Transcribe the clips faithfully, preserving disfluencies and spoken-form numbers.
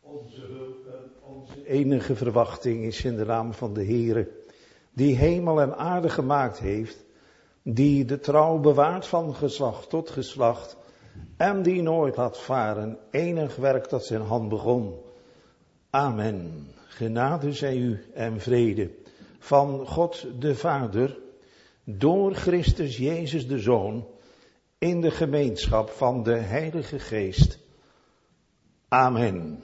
Onze hulp en onze enige verwachting is in de naam van de Heere, die hemel en aarde gemaakt heeft, die de trouw bewaart van geslacht tot geslacht en die nooit laat varen enig werk dat zijn hand begon. Amen. Genade zij u en vrede van God de Vader, door Christus Jezus de Zoon, in de gemeenschap van de Heilige Geest. Amen.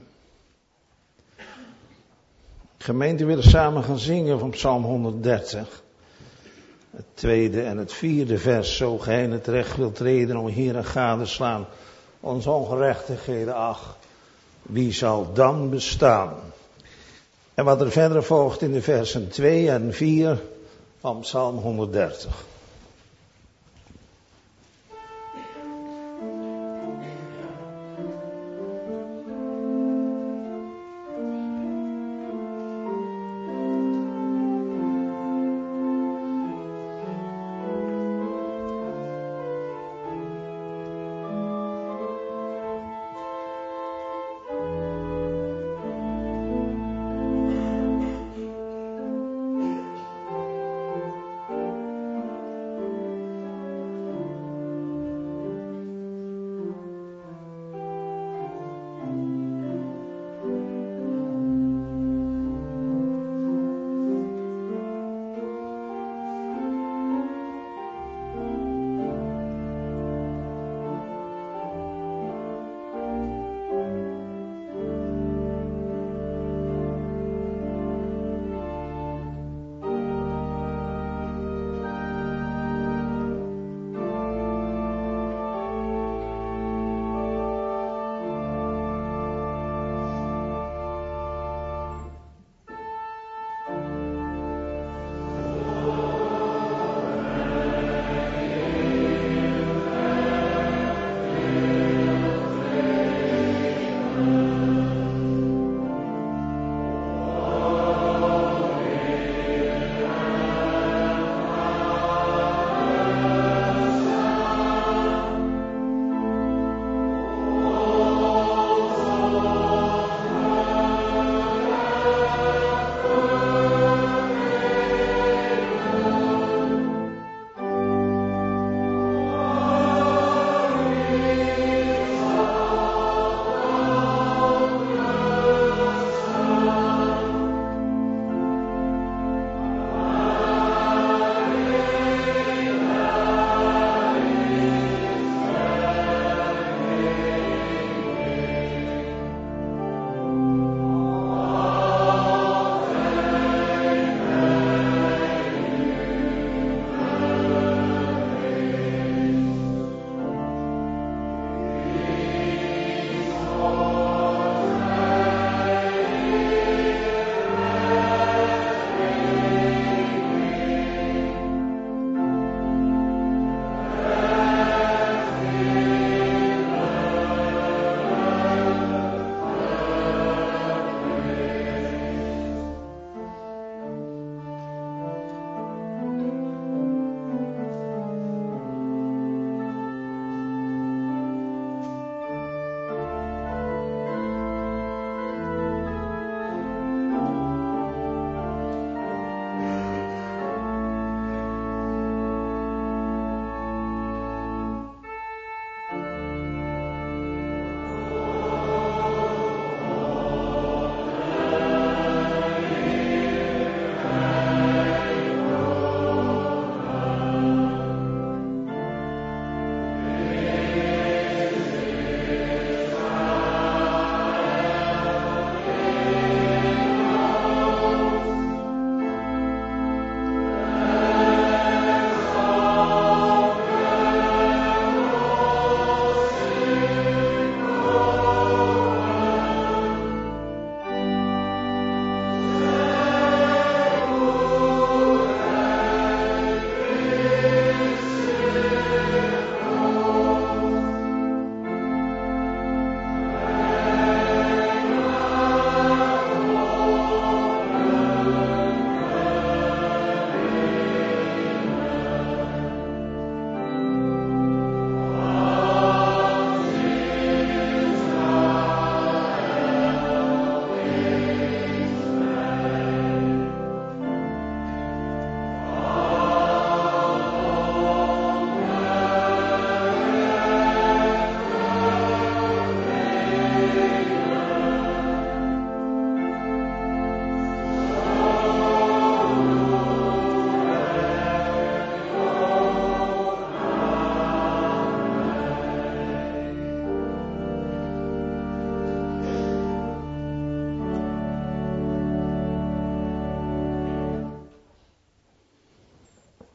Gemeente, willen samen gaan zingen van Psalm honderddertig. Het tweede en het vierde vers. Zo gij in het recht wilt treden, o Heere, gadeslaan onze ongerechtigheden, ach, wie zal dan bestaan? En wat er verder volgt in de versen twee en vier van Psalm honderddertig.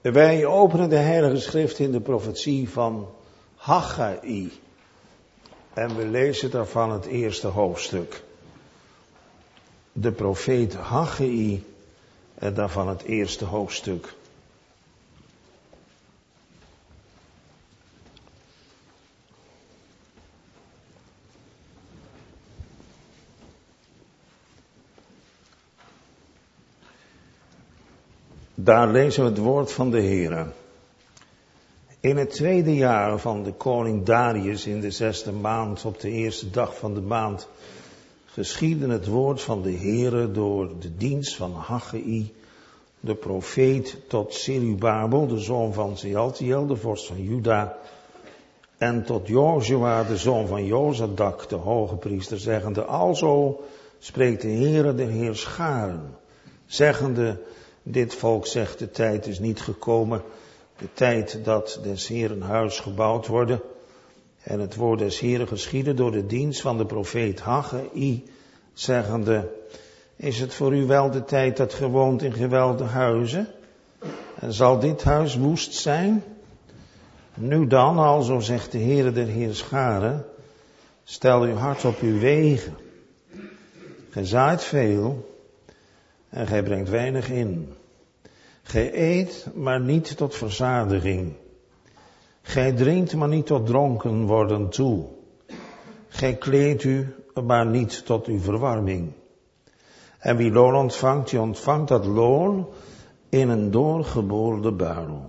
Wij openen de Heilige Schrift in de profetie van Haggai. En we lezen daarvan het eerste hoofdstuk. De profeet Haggai en daarvan het eerste hoofdstuk. Daar lezen we het woord van de Heere. In het tweede jaar van de koning Darius in de zesde maand, op de eerste dag van de maand, geschiedde het woord van de Heere door de dienst van Haggai, de profeet, tot Zerubabel, de zoon van Shealtiel, de vorst van Juda, en tot Jozua, de zoon van Jozadak, de hoge priester, zeggende: Alzo spreekt de Heere, de Heer scharen, zeggende: Dit volk zegt, de tijd is niet gekomen, de tijd dat des Heeren huis gebouwd worden. En het woord des Heeren geschiedde door de dienst van de profeet Haggai, zeggende: Is het voor u wel de tijd dat ge woont in gewelde huizen? En zal dit huis woest zijn? Nu dan, alzo zegt de Heere der Heerscharen, stel uw hart op uw wegen. Gij zaait veel en gij brengt weinig in. Gij eet, maar niet tot verzadiging. Gij drinkt, maar niet tot dronken worden toe. Gij kleedt u, maar niet tot uw verwarming. En wie loon ontvangt, die ontvangt dat loon in een doorgeboorde buidel.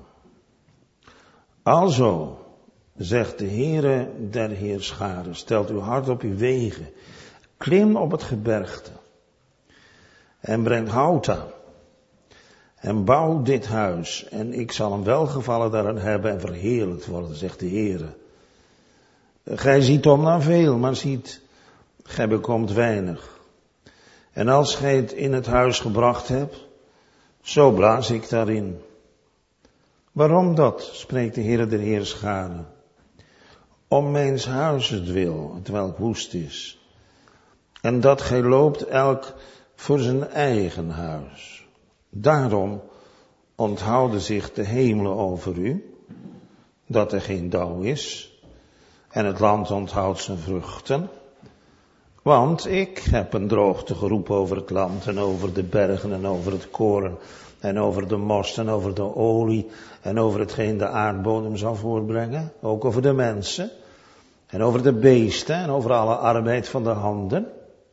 Alzo, zegt de Heere der Heerscharen, stelt uw hart op uw wegen, klim op het gebergte en breng hout aan. En bouw dit huis, en ik zal een welgevallen daaraan hebben en verheerlijkt worden, zegt de Heere. Gij ziet om naar veel, maar ziet, gij bekomt weinig. En als gij het in het huis gebracht hebt, zo blaas ik daarin. Waarom dat, spreekt de Heere der Heerscharen? Om mijns huizes wil, het welk woest is. En dat gij loopt elk voor zijn eigen huis. Daarom onthouden zich de hemelen over u, dat er geen dauw is, en het land onthoudt zijn vruchten. Want ik heb een droogte geroepen over het land en over de bergen en over het koren en over de most en over de olie en over hetgeen de aardbodem zal voortbrengen, ook over de mensen en over de beesten en over alle arbeid van de handen.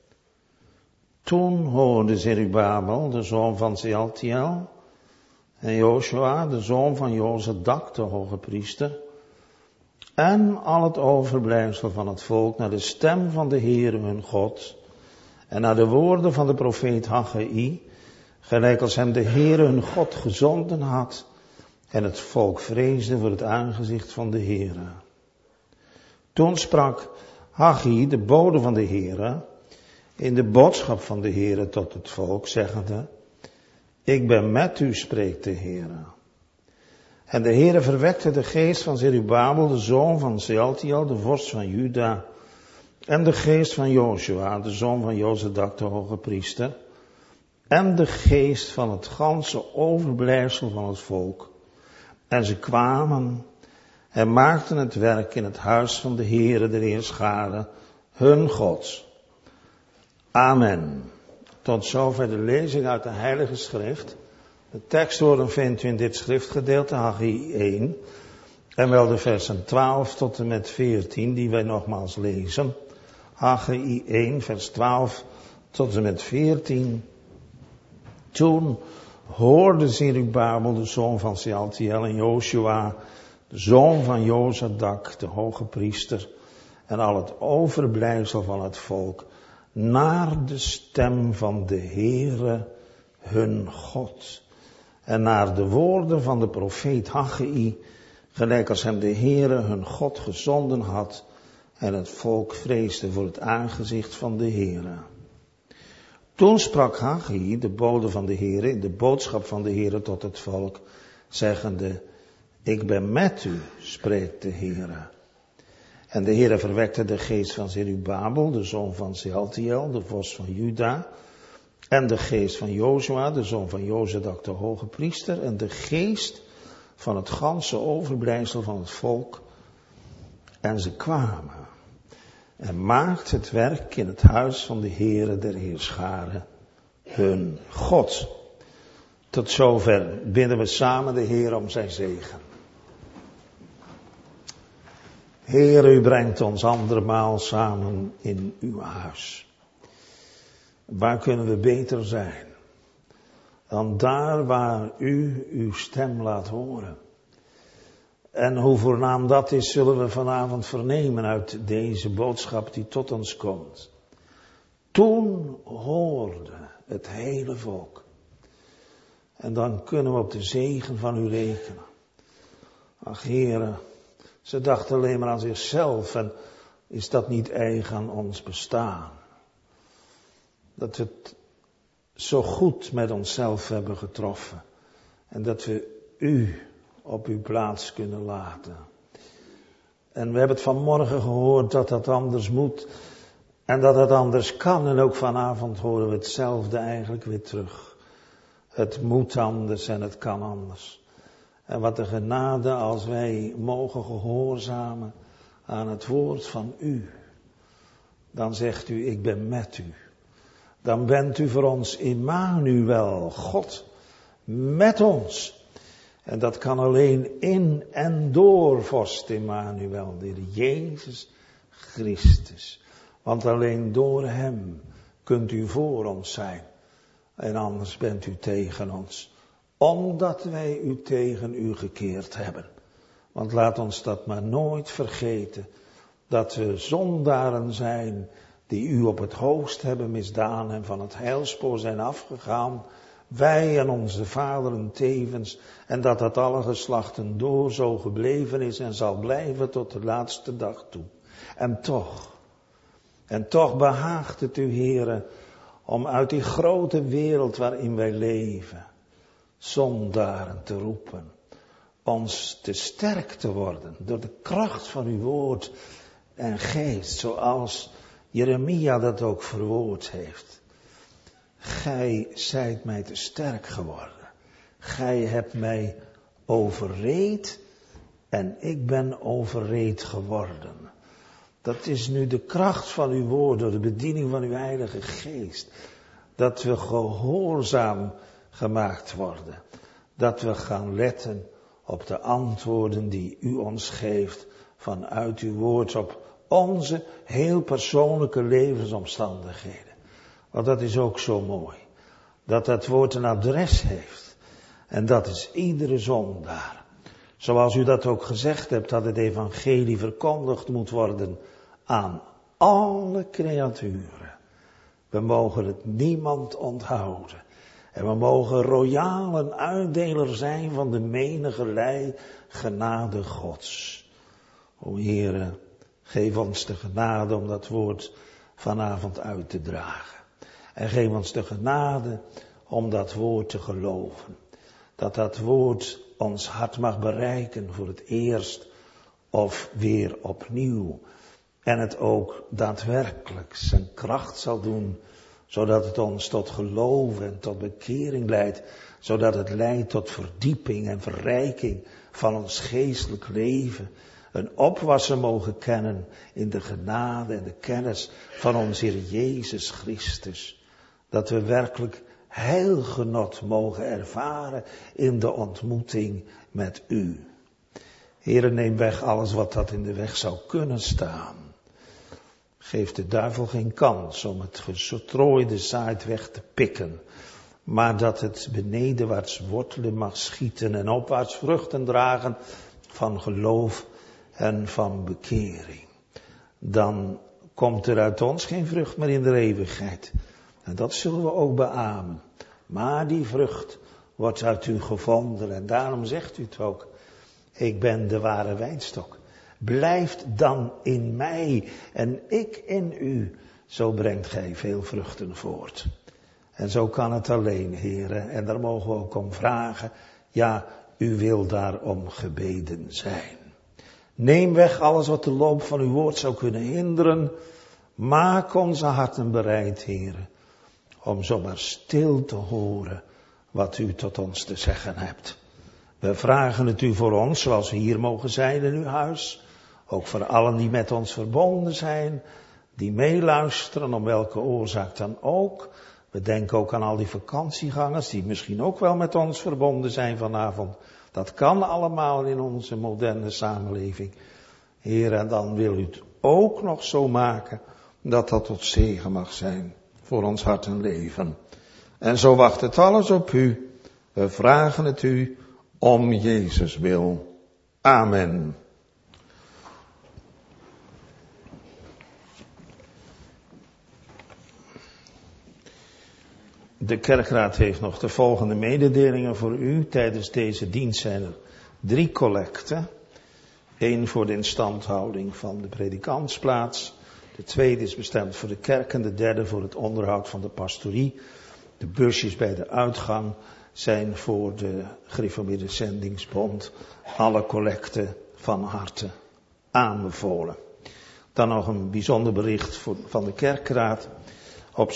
Toen hoorde Zerubabel, de zoon van Shealtiel, en Jozua, de zoon van Jozadak, de hoge priester, en al het overblijfsel van het volk naar de stem van de Heere hun God, en naar de woorden van de profeet Haggai, gelijk als hem de Heere hun God gezonden had, en het volk vreesde voor het aangezicht van de Heere. Toen sprak Haggai, de bode van de Heere, in de boodschap van de Heere tot het volk, zeggende: Ik ben met u, spreekt de Heere. En de Heere verwekte de geest van Zerubabel, de zoon van Shealtiel, de vorst van Juda, en de geest van Jozua, de zoon van Jozadak, de hoge priester, en de geest van het ganse overblijfsel van het volk. En ze kwamen en maakten het werk in het huis van de Heere der Heerscharen, hun God. Amen. Tot zover de lezing uit de Heilige Schrift. De tekstwoorden vindt u in dit schriftgedeelte, Haggai één. En wel de versen twaalf tot en met veertien, die wij nogmaals lezen. Haggai één, vers twaalf tot en met veertien. Toen hoorde Zerubabel, de zoon van Shealtiel, en Jozua, de zoon van Jozadak, de hoge priester, en al het overblijfsel van het volk, naar de stem van de Heere hun God, en naar de woorden van de profeet Haggai, gelijk als hem de Heere hun God gezonden had, en het volk vreesde voor het aangezicht van de Heere. Toen sprak Haggai, de bode van de Heere, in de boodschap van de Heere tot het volk, zeggende: Ik ben met u, spreekt de Heere. En de Heere verwekte de geest van Zerubabel, de zoon van Shealtiel, de vorst van Juda, en de geest van Jozua, de zoon van Jozadak, de hoge priester, en de geest van het ganse overblijfsel van het volk. En ze kwamen. En maakt het werk in het huis van de Heere der Heerscharen hun God. Tot zover bidden we samen de Heer om zijn zegen. Heer, u brengt ons andermaal samen in uw huis. Waar kunnen we beter zijn dan daar waar u uw stem laat horen? En hoe voornaam dat is, zullen we vanavond vernemen uit deze boodschap die tot ons komt. Toen hoorde het hele volk. En dan kunnen we op de zegen van u rekenen. Ach, Heere, ze dachten alleen maar aan zichzelf en is dat niet eigen aan ons bestaan? Dat we het zo goed met onszelf hebben getroffen en dat we u op uw plaats kunnen laten. En we hebben het vanmorgen gehoord dat dat anders moet en dat het anders kan. En ook vanavond horen we hetzelfde eigenlijk weer terug. Het moet anders en het kan anders. En wat de genade als wij mogen gehoorzamen aan het woord van u. Dan zegt u, ik ben met u. Dan bent u voor ons Immanuel, God met ons. En dat kan alleen in en door vorst Immanuel, de Heer Jezus Christus. Want alleen door hem kunt u voor ons zijn. En anders bent u tegen ons. Omdat wij u tegen u gekeerd hebben. Want laat ons dat maar nooit vergeten. Dat we zondaren zijn die u op het hoogst hebben misdaan en van het heilspoor zijn afgegaan. Wij en onze vaderen tevens. En dat dat alle geslachten door zo gebleven is en zal blijven tot de laatste dag toe. En toch, en toch behaagt het u, Heere, om uit die grote wereld waarin wij leven, zondaren te roepen. Ons te sterk te worden door de kracht van uw woord en geest, zoals Jeremia dat ook verwoord heeft. Gij zijt mij te sterk geworden. Gij hebt mij overreed en ik ben overreed geworden. Dat is nu de kracht van uw woord door de bediening van uw Heilige Geest. Dat we gehoorzaam gemaakt worden. Dat we gaan letten op de antwoorden die u ons geeft vanuit uw woord op onze heel persoonlijke levensomstandigheden. Want dat is ook zo mooi. Dat dat woord een adres heeft. En dat is iedere zondaar. Zoals u dat ook gezegd hebt, dat het evangelie verkondigd moet worden aan alle creaturen. We mogen het niemand onthouden. En we mogen royaal een uitdeler zijn van de menigerlei genade Gods. O Heere, geef ons de genade om dat woord vanavond uit te dragen. En geef ons de genade om dat woord te geloven. Dat dat woord ons hart mag bereiken voor het eerst of weer opnieuw. En het ook daadwerkelijk zijn kracht zal doen, zodat het ons tot geloof en tot bekering leidt. Zodat het leidt tot verdieping en verrijking van ons geestelijk leven. Een opwassen mogen kennen in de genade en de kennis van onze Heer Jezus Christus. Dat we werkelijk heilgenot mogen ervaren in de ontmoeting met u. Heere, neem weg alles wat dat in de weg zou kunnen staan. Geef de duivel geen kans om het gestrooide zaad weg te pikken. Maar dat het benedenwaarts wortelen mag schieten en opwaarts vruchten dragen van geloof en van bekering. Dan komt er uit ons geen vrucht meer in de eeuwigheid. En dat zullen we ook beamen. Maar die vrucht wordt uit u gevonden. En daarom zegt u het ook. Ik ben de ware wijnstok. Blijft dan in mij en ik in u. Zo brengt gij veel vruchten voort. En zo kan het alleen, Heere. En daar mogen we ook om vragen. Ja, u wil daarom gebeden zijn. Neem weg alles wat de loop van uw woord zou kunnen hinderen. Maak onze harten bereid, Heere, om zomaar stil te horen wat u tot ons te zeggen hebt. We vragen het u voor ons, zoals we hier mogen zijn in uw huis. Ook voor allen die met ons verbonden zijn, die meeluisteren, om welke oorzaak dan ook. We denken ook aan al die vakantiegangers, die misschien ook wel met ons verbonden zijn vanavond. Dat kan allemaal in onze moderne samenleving. Heer, en dan wil u het ook nog zo maken dat dat tot zegen mag zijn voor ons hart en leven. En zo wacht het alles op u. We vragen het u om Jezus wil. Amen. De kerkraad heeft nog de volgende mededelingen voor u. Tijdens deze dienst zijn er drie collecten. Eén voor de instandhouding van de predikantsplaats. De tweede is bestemd voor de kerk en de derde voor het onderhoud van de pastorie. De busjes bij de uitgang zijn voor de Gereformeerde Zendingsbond. Alle collecten van harte aanbevolen. Dan nog een bijzonder bericht voor, van de kerkraad. Op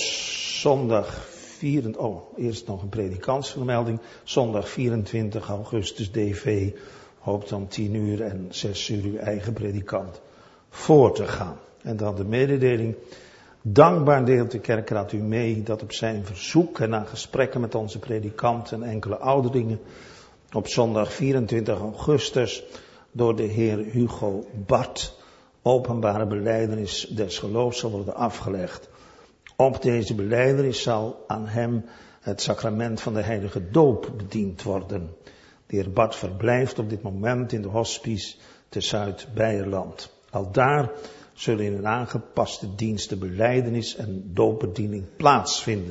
zondag vierentwintig, oh, eerst nog een predikantsvermelding. Zondag vierentwintig augustus D V hoopt om tien uur en zes uur uw eigen predikant voor te gaan. En dan de mededeling. Dankbaar deelt de kerkraad u mee dat op zijn verzoek en na gesprekken met onze predikant en enkele ouderlingen op zondag vierentwintig augustus door de heer Hugo Bart openbare belijdenis des geloofs zal worden afgelegd. Op deze belijdenis zal aan hem het sacrament van de heilige doop bediend worden. De heer Bart verblijft op dit moment in de hospice te Zuid-Beierland. Al daar zullen in een aangepaste dienst de belijdenis en doopbediening plaatsvinden.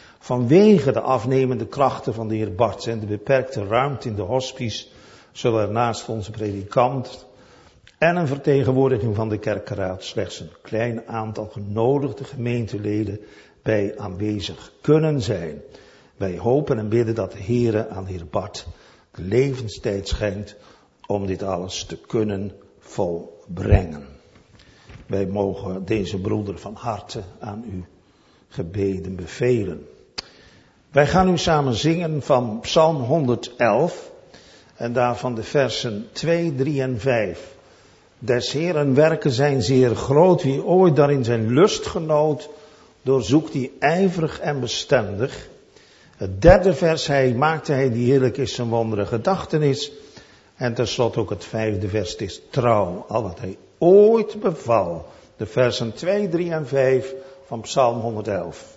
Vanwege de afnemende krachten van de heer Bart en de beperkte ruimte in de hospice zullen er naast onze predikant en een vertegenwoordiging van de kerkraad slechts een klein aantal genodigde gemeenteleden bij aanwezig kunnen zijn. Wij hopen en bidden dat de Heere aan de heer Bart de levenstijd schenkt om dit alles te kunnen volbrengen. Wij mogen deze broeder van harte aan u gebeden bevelen. Wij gaan nu samen zingen van Psalm honderdelf en daarvan de versen twee, drie en vijf. Des Heeren werken zijn zeer groot, wie ooit daarin zijn lust genoot, doorzoekt die ijverig en bestendig. Het derde vers, hij maakte hij die heerlijk is zijn wondere gedachtenis. En tenslotte ook het vijfde vers, het is trouw, al wat hij ooit beval. De versen twee, drie en vijf van Psalm honderdelf.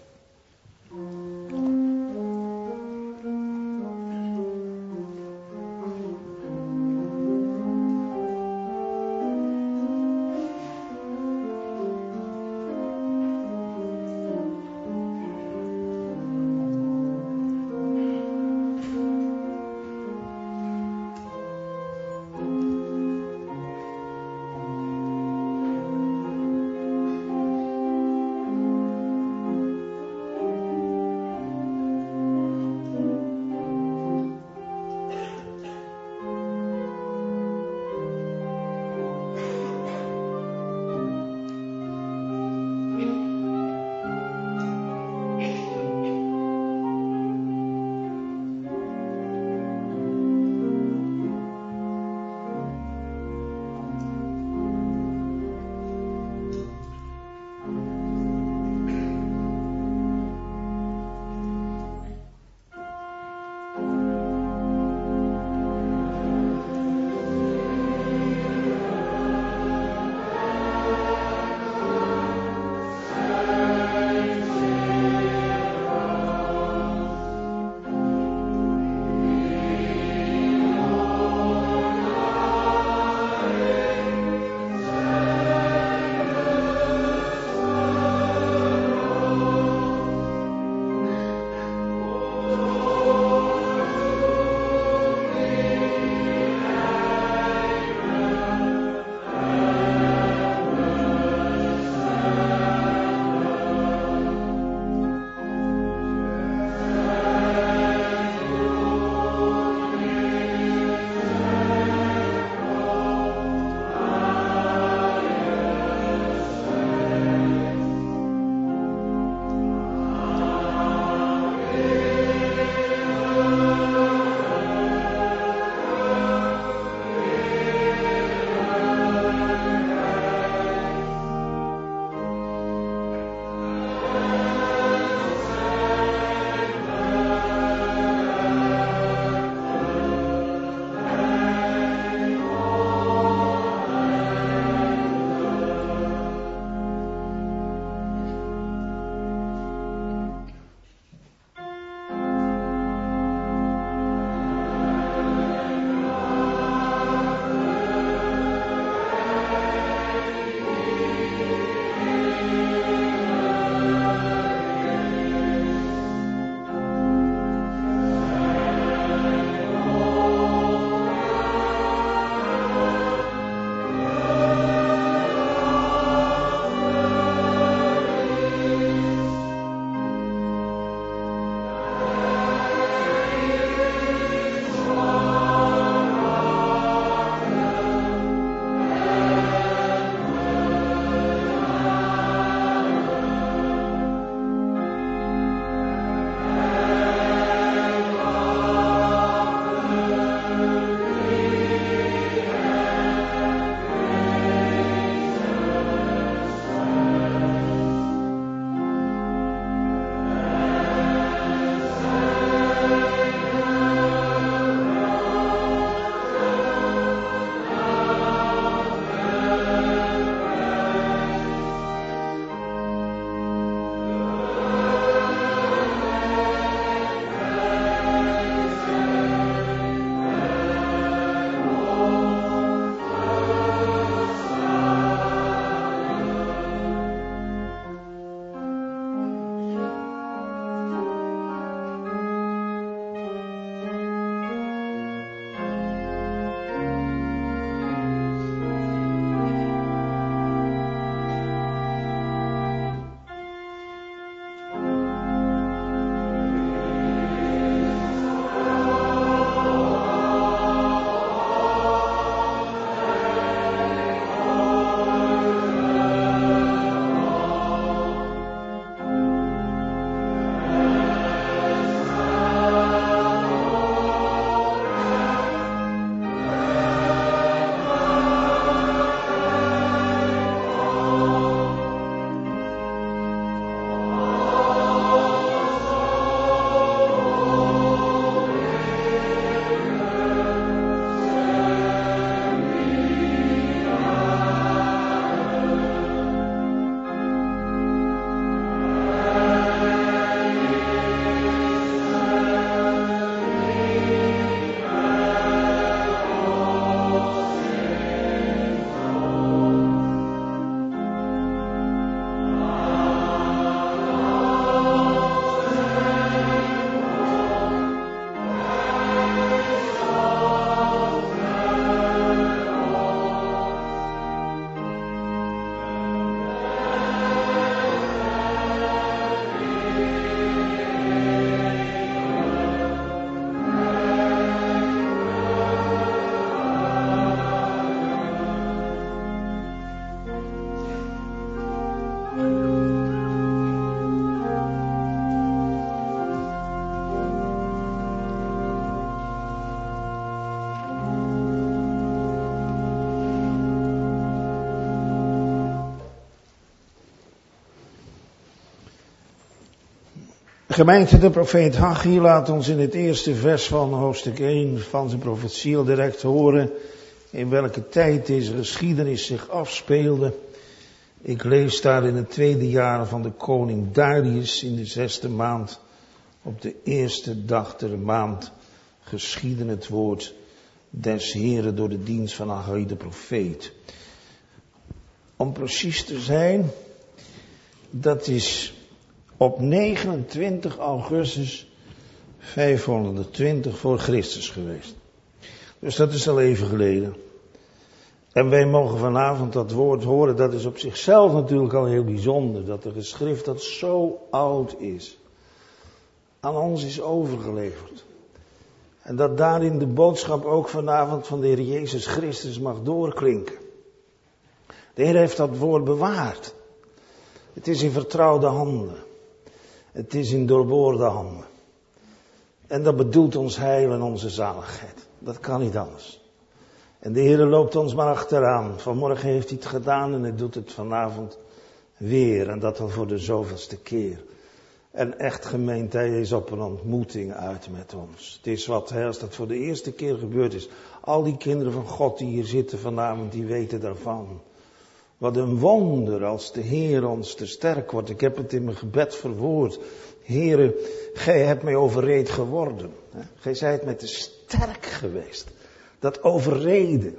Gemeente, de profeet Haggai laat ons in het eerste vers van hoofdstuk één van zijn profetie al direct horen in welke tijd deze geschiedenis zich afspeelde. Ik lees daar in het tweede jaar van de koning Darius in de zesde maand, op de eerste dag der maand, geschiedde het woord des Heren door de dienst van Haggai de profeet. Om precies te zijn, dat is op negenentwintig augustus vijfhonderdtwintig voor Christus geweest. Dus dat is al even geleden. En wij mogen vanavond dat woord horen, dat is op zichzelf natuurlijk al heel bijzonder, dat de geschrift dat zo oud is, aan ons is overgeleverd. En dat daarin de boodschap ook vanavond van de Heer Jezus Christus mag doorklinken. De Heer heeft dat woord bewaard. Het is in vertrouwde handen. Het is in doorboorde handen. En dat bedoelt ons heil en onze zaligheid. Dat kan niet anders. En de Heer loopt ons maar achteraan. Vanmorgen heeft hij het gedaan en hij doet het vanavond weer. En dat al voor de zoveelste keer. En echt gemeente, hij is op een ontmoeting uit met ons. Het is wat, als dat voor de eerste keer gebeurd is. Al die kinderen van God die hier zitten vanavond, die weten daarvan. Wat een wonder als de Heer ons te sterk wordt. Ik heb het in mijn gebed verwoord. Heere, gij hebt mij overreed geworden. Gij zijt mij te sterk geweest. Dat overreden.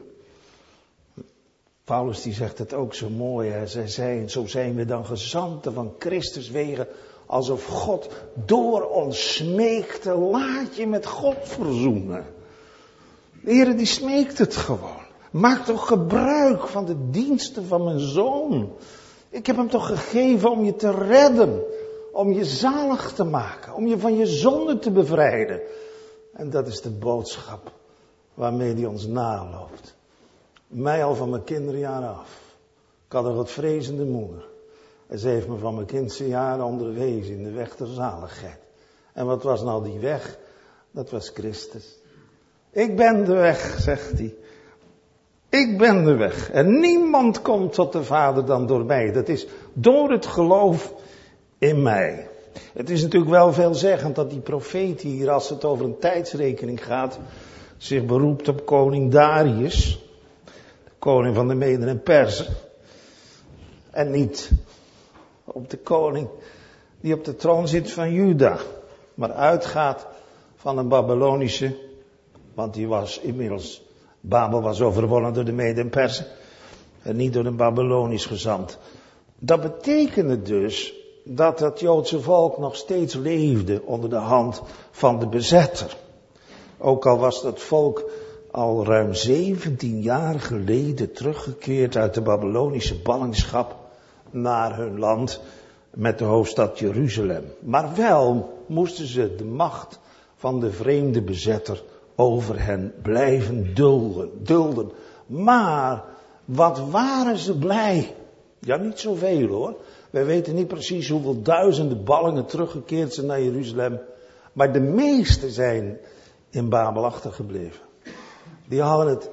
Paulus die zegt het ook zo mooi. Hè? Zij zei, zo zijn we dan gezanten van Christus wegen. Alsof God door ons smeekte. Laat je met God verzoenen. De Heere die smeekt het gewoon. Maak toch gebruik van de diensten van mijn zoon. Ik heb hem toch gegeven om je te redden. Om je zalig te maken. Om je van je zonde te bevrijden. En dat is de boodschap waarmee hij ons naloopt. Mij al van mijn kinderjaren af. Ik had een wat vrezende moeder. En ze heeft me van mijn kindse jaren onderwezen in de weg der zaligheid. En wat was nou die weg? Dat was Christus. Ik ben de weg, zegt hij. Ik ben de weg. En niemand komt tot de Vader dan door mij. Dat is door het geloof in mij. Het is natuurlijk wel veelzeggend dat die profeet hier, als het over een tijdsrekening gaat, zich beroept op koning Darius. De koning van de Meden en Perzen. En niet op de koning die op de troon zit van Juda. Maar uitgaat van een Babylonische, want die was inmiddels... Babel was overwonnen door de Meden en Perzen. En niet door een Babylonisch gezant. Dat betekende dus dat het Joodse volk nog steeds leefde onder de hand van de bezetter. Ook al was dat volk al ruim zeventien jaar geleden teruggekeerd uit de Babylonische ballingschap naar hun land met de hoofdstad Jeruzalem. Maar wel moesten ze de macht van de vreemde bezetter over hen blijven dulden, dulden. Maar wat waren ze blij? Ja, niet zoveel hoor. Wij weten niet precies hoeveel duizenden ballingen teruggekeerd zijn naar Jeruzalem. Maar de meeste zijn in Babel achtergebleven. Die hadden het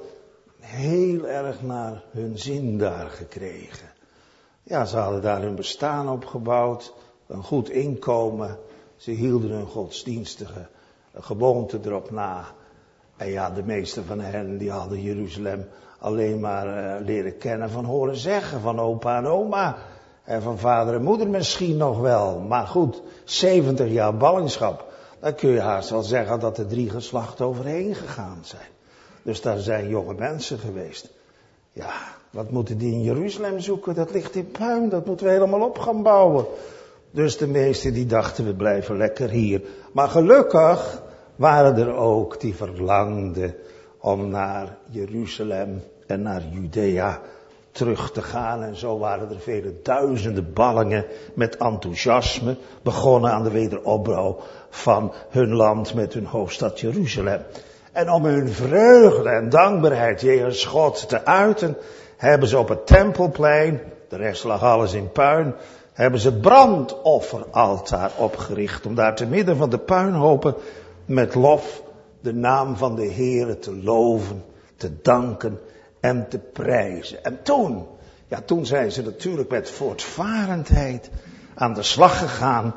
heel erg naar hun zin daar gekregen. Ja, ze hadden daar hun bestaan opgebouwd. Een goed inkomen. Ze hielden hun godsdienstige gewoonte erop na. En ja, de meeste van hen die hadden Jeruzalem alleen maar uh, leren kennen van horen zeggen. Van opa en oma. En van vader en moeder misschien nog wel. Maar goed, zeventig jaar ballingschap. Dan kun je haast wel zeggen dat er drie geslachten overheen gegaan zijn. Dus daar zijn jonge mensen geweest. Ja, wat moeten die in Jeruzalem zoeken? Dat ligt in puin, dat moeten we helemaal op gaan bouwen. Dus de meesten die dachten, we blijven lekker hier. Maar gelukkig waren er ook die verlangden om naar Jeruzalem en naar Judea terug te gaan. En zo waren er vele duizenden ballingen met enthousiasme begonnen aan de wederopbouw van hun land met hun hoofdstad Jeruzalem. En om hun vreugde en dankbaarheid jegens God te uiten, hebben ze op het tempelplein, de rest lag alles in puin, hebben ze brandofferaltaar opgericht om daar te midden van de puinhopen met lof de naam van de Heere te loven, te danken en te prijzen. En toen, ja toen zijn ze natuurlijk met voortvarendheid aan de slag gegaan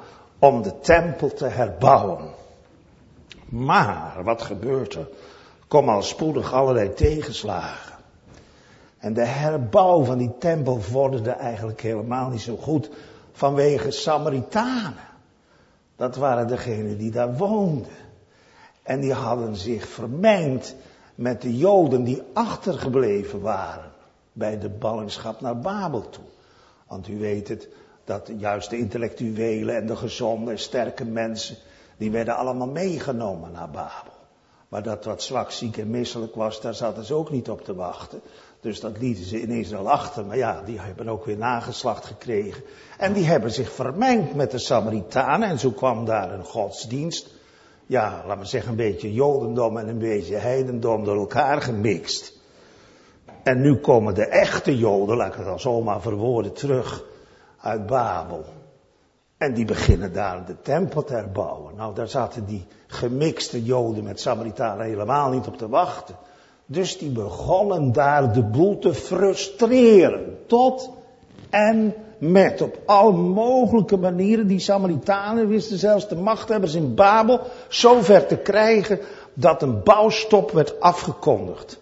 om de tempel te herbouwen. Maar, wat gebeurt er? Komen al spoedig allerlei tegenslagen. En de herbouw van die tempel vorderde eigenlijk helemaal niet zo goed vanwege Samaritanen. Dat waren degenen die daar woonden. En die hadden zich vermengd met de Joden die achtergebleven waren bij de ballingschap naar Babel toe. Want u weet het, dat juist de intellectuelen en de gezonde en sterke mensen, die werden allemaal meegenomen naar Babel. Maar dat wat zwak, ziek en misselijk was, daar zaten ze ook niet op te wachten. Dus dat lieten ze in Israël achter. Maar ja, die hebben ook weer nageslacht gekregen. En die hebben zich vermengd met de Samaritanen. En zo kwam daar een godsdienst. Ja, laat maar zeggen, een beetje Jodendom en een beetje heidendom door elkaar gemixt. En nu komen de echte Joden, laat ik het al zomaar verwoorden, terug uit Babel. En die beginnen daar de tempel te herbouwen. Nou, daar zaten die gemixte Joden met Samaritanen helemaal niet op te wachten. Dus die begonnen daar de boel te frustreren. Tot en met. Op alle mogelijke manieren. Die Samaritanen wisten zelfs de machthebbers in Babel zover te krijgen dat een bouwstop werd afgekondigd.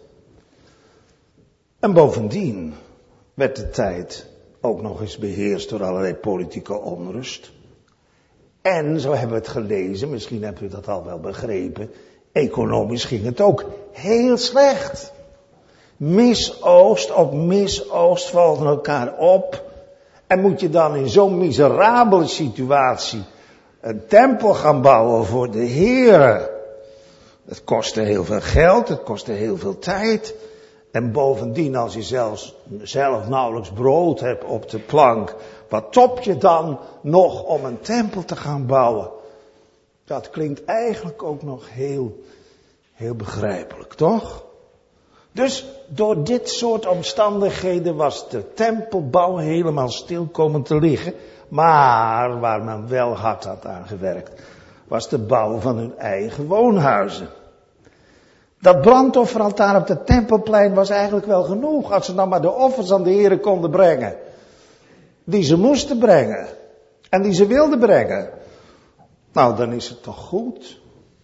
En bovendien werd de tijd ook nog eens beheerst door allerlei politieke onrust. En, zo hebben we het gelezen, misschien hebt u dat al wel begrepen, economisch ging het ook heel slecht. Misoogst op misoogst volgen elkaar op. En moet je dan in zo'n miserabele situatie een tempel gaan bouwen voor de Heere. Het kostte heel veel geld, het kostte heel veel tijd. En bovendien, als je zelfs, zelf nauwelijks brood hebt op de plank, wat top je dan nog om een tempel te gaan bouwen? Dat klinkt eigenlijk ook nog heel, heel begrijpelijk, toch? Dus door dit soort omstandigheden was de tempelbouw helemaal stil komen te liggen. Maar waar men wel hard had aan gewerkt, was de bouw van hun eigen woonhuizen. Dat brandofferaltaar op het tempelplein was eigenlijk wel genoeg, als ze dan maar de offers aan de Heere konden brengen. Die ze moesten brengen. En die ze wilden brengen. Nou, dan is het toch goed.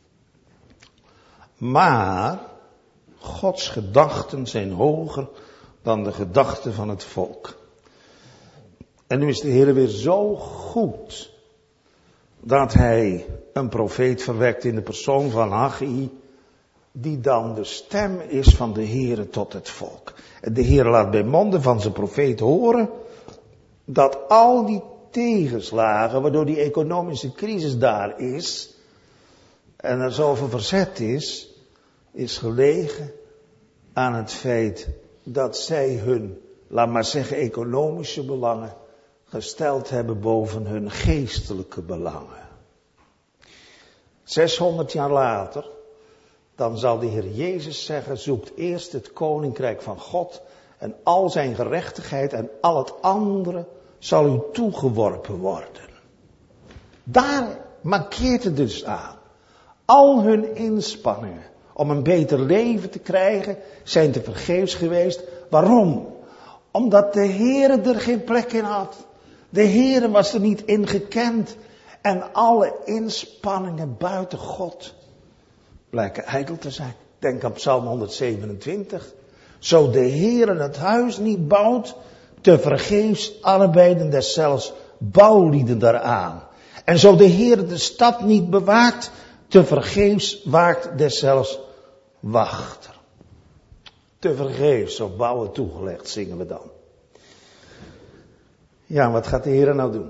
Maar Gods gedachten zijn hoger dan de gedachten van het volk. En nu is de Heer weer zo goed dat hij een profeet verwekt in de persoon van Haggai, die dan de stem is van de Heere tot het volk. En de Heer laat bij monden van zijn profeet horen dat al die tegenslagen, waardoor die economische crisis daar is, en er zoveel verzet is, is gelegen aan het feit dat zij hun, laat maar zeggen, economische belangen gesteld hebben boven hun geestelijke belangen. zeshonderd jaar later, dan zal de Heer Jezus zeggen, zoekt eerst het koninkrijk van God en al zijn gerechtigheid en al het andere zal u toegeworpen worden. Daar markeert het dus aan. Al hun inspanningen om een beter leven te krijgen zijn te vergeefs geweest. Waarom? Omdat de Heere er geen plek in had. De Heere was er niet in gekend. En alle inspanningen buiten God blijken ijdel te zijn. Denk aan Psalm honderdzevenentwintig. Zo de Heere het huis niet bouwt, te vergeefs arbeiden deszelfs bouwlieden daaraan. En zo de Heere de stad niet bewaakt, te vergeefs waakt deszelfs wachter. Te vergeefs op bouwen toegelegd, zingen we dan. Ja, wat gaat de Heere nou doen?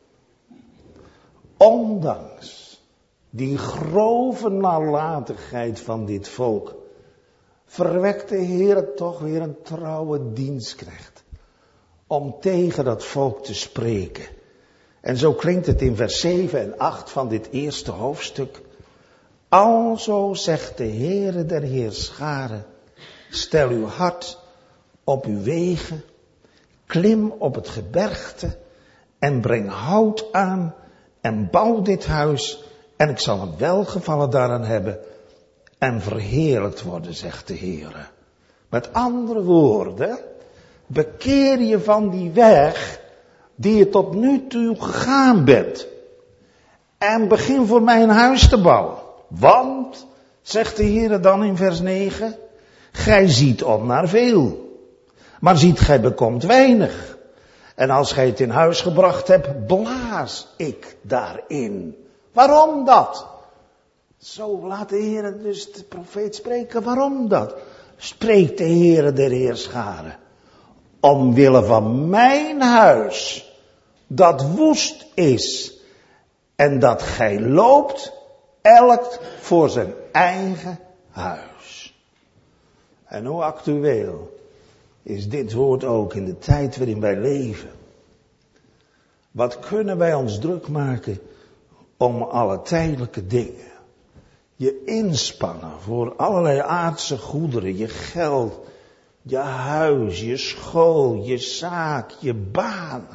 Ondanks die grove nalatigheid van dit volk, verwekt de Heere toch weer een trouwe dienstknecht om tegen dat volk te spreken. En zo klinkt het in vers zeven en acht van dit eerste hoofdstuk. Alzo zegt de Heere der Heerscharen, stel uw hart op uw wegen, klim op het gebergte en breng hout aan en bouw dit huis en ik zal een welgevallen daaraan hebben en verheerlijkt worden, zegt de Heere. Met andere woorden, bekeer je van die weg die je tot nu toe gegaan bent. en begin voor mij een huis te bouwen. Want, zegt de Heer dan in vers negen, gij ziet om naar veel, maar ziet gij bekomt weinig. En als gij het in huis gebracht hebt, blaas ik daarin. Waarom dat? Zo laat de Heer dus de profeet spreken. Waarom dat? Spreekt de Heer der Heerscharen. Omwille van mijn huis, dat woest is. En dat gij loopt, elk voor zijn eigen huis. En hoe actueel is dit woord ook in de tijd waarin wij leven. Wat kunnen wij ons druk maken om alle tijdelijke dingen. Je inspannen voor allerlei aardse goederen, je geld, je huis, je school, je zaak, je baan.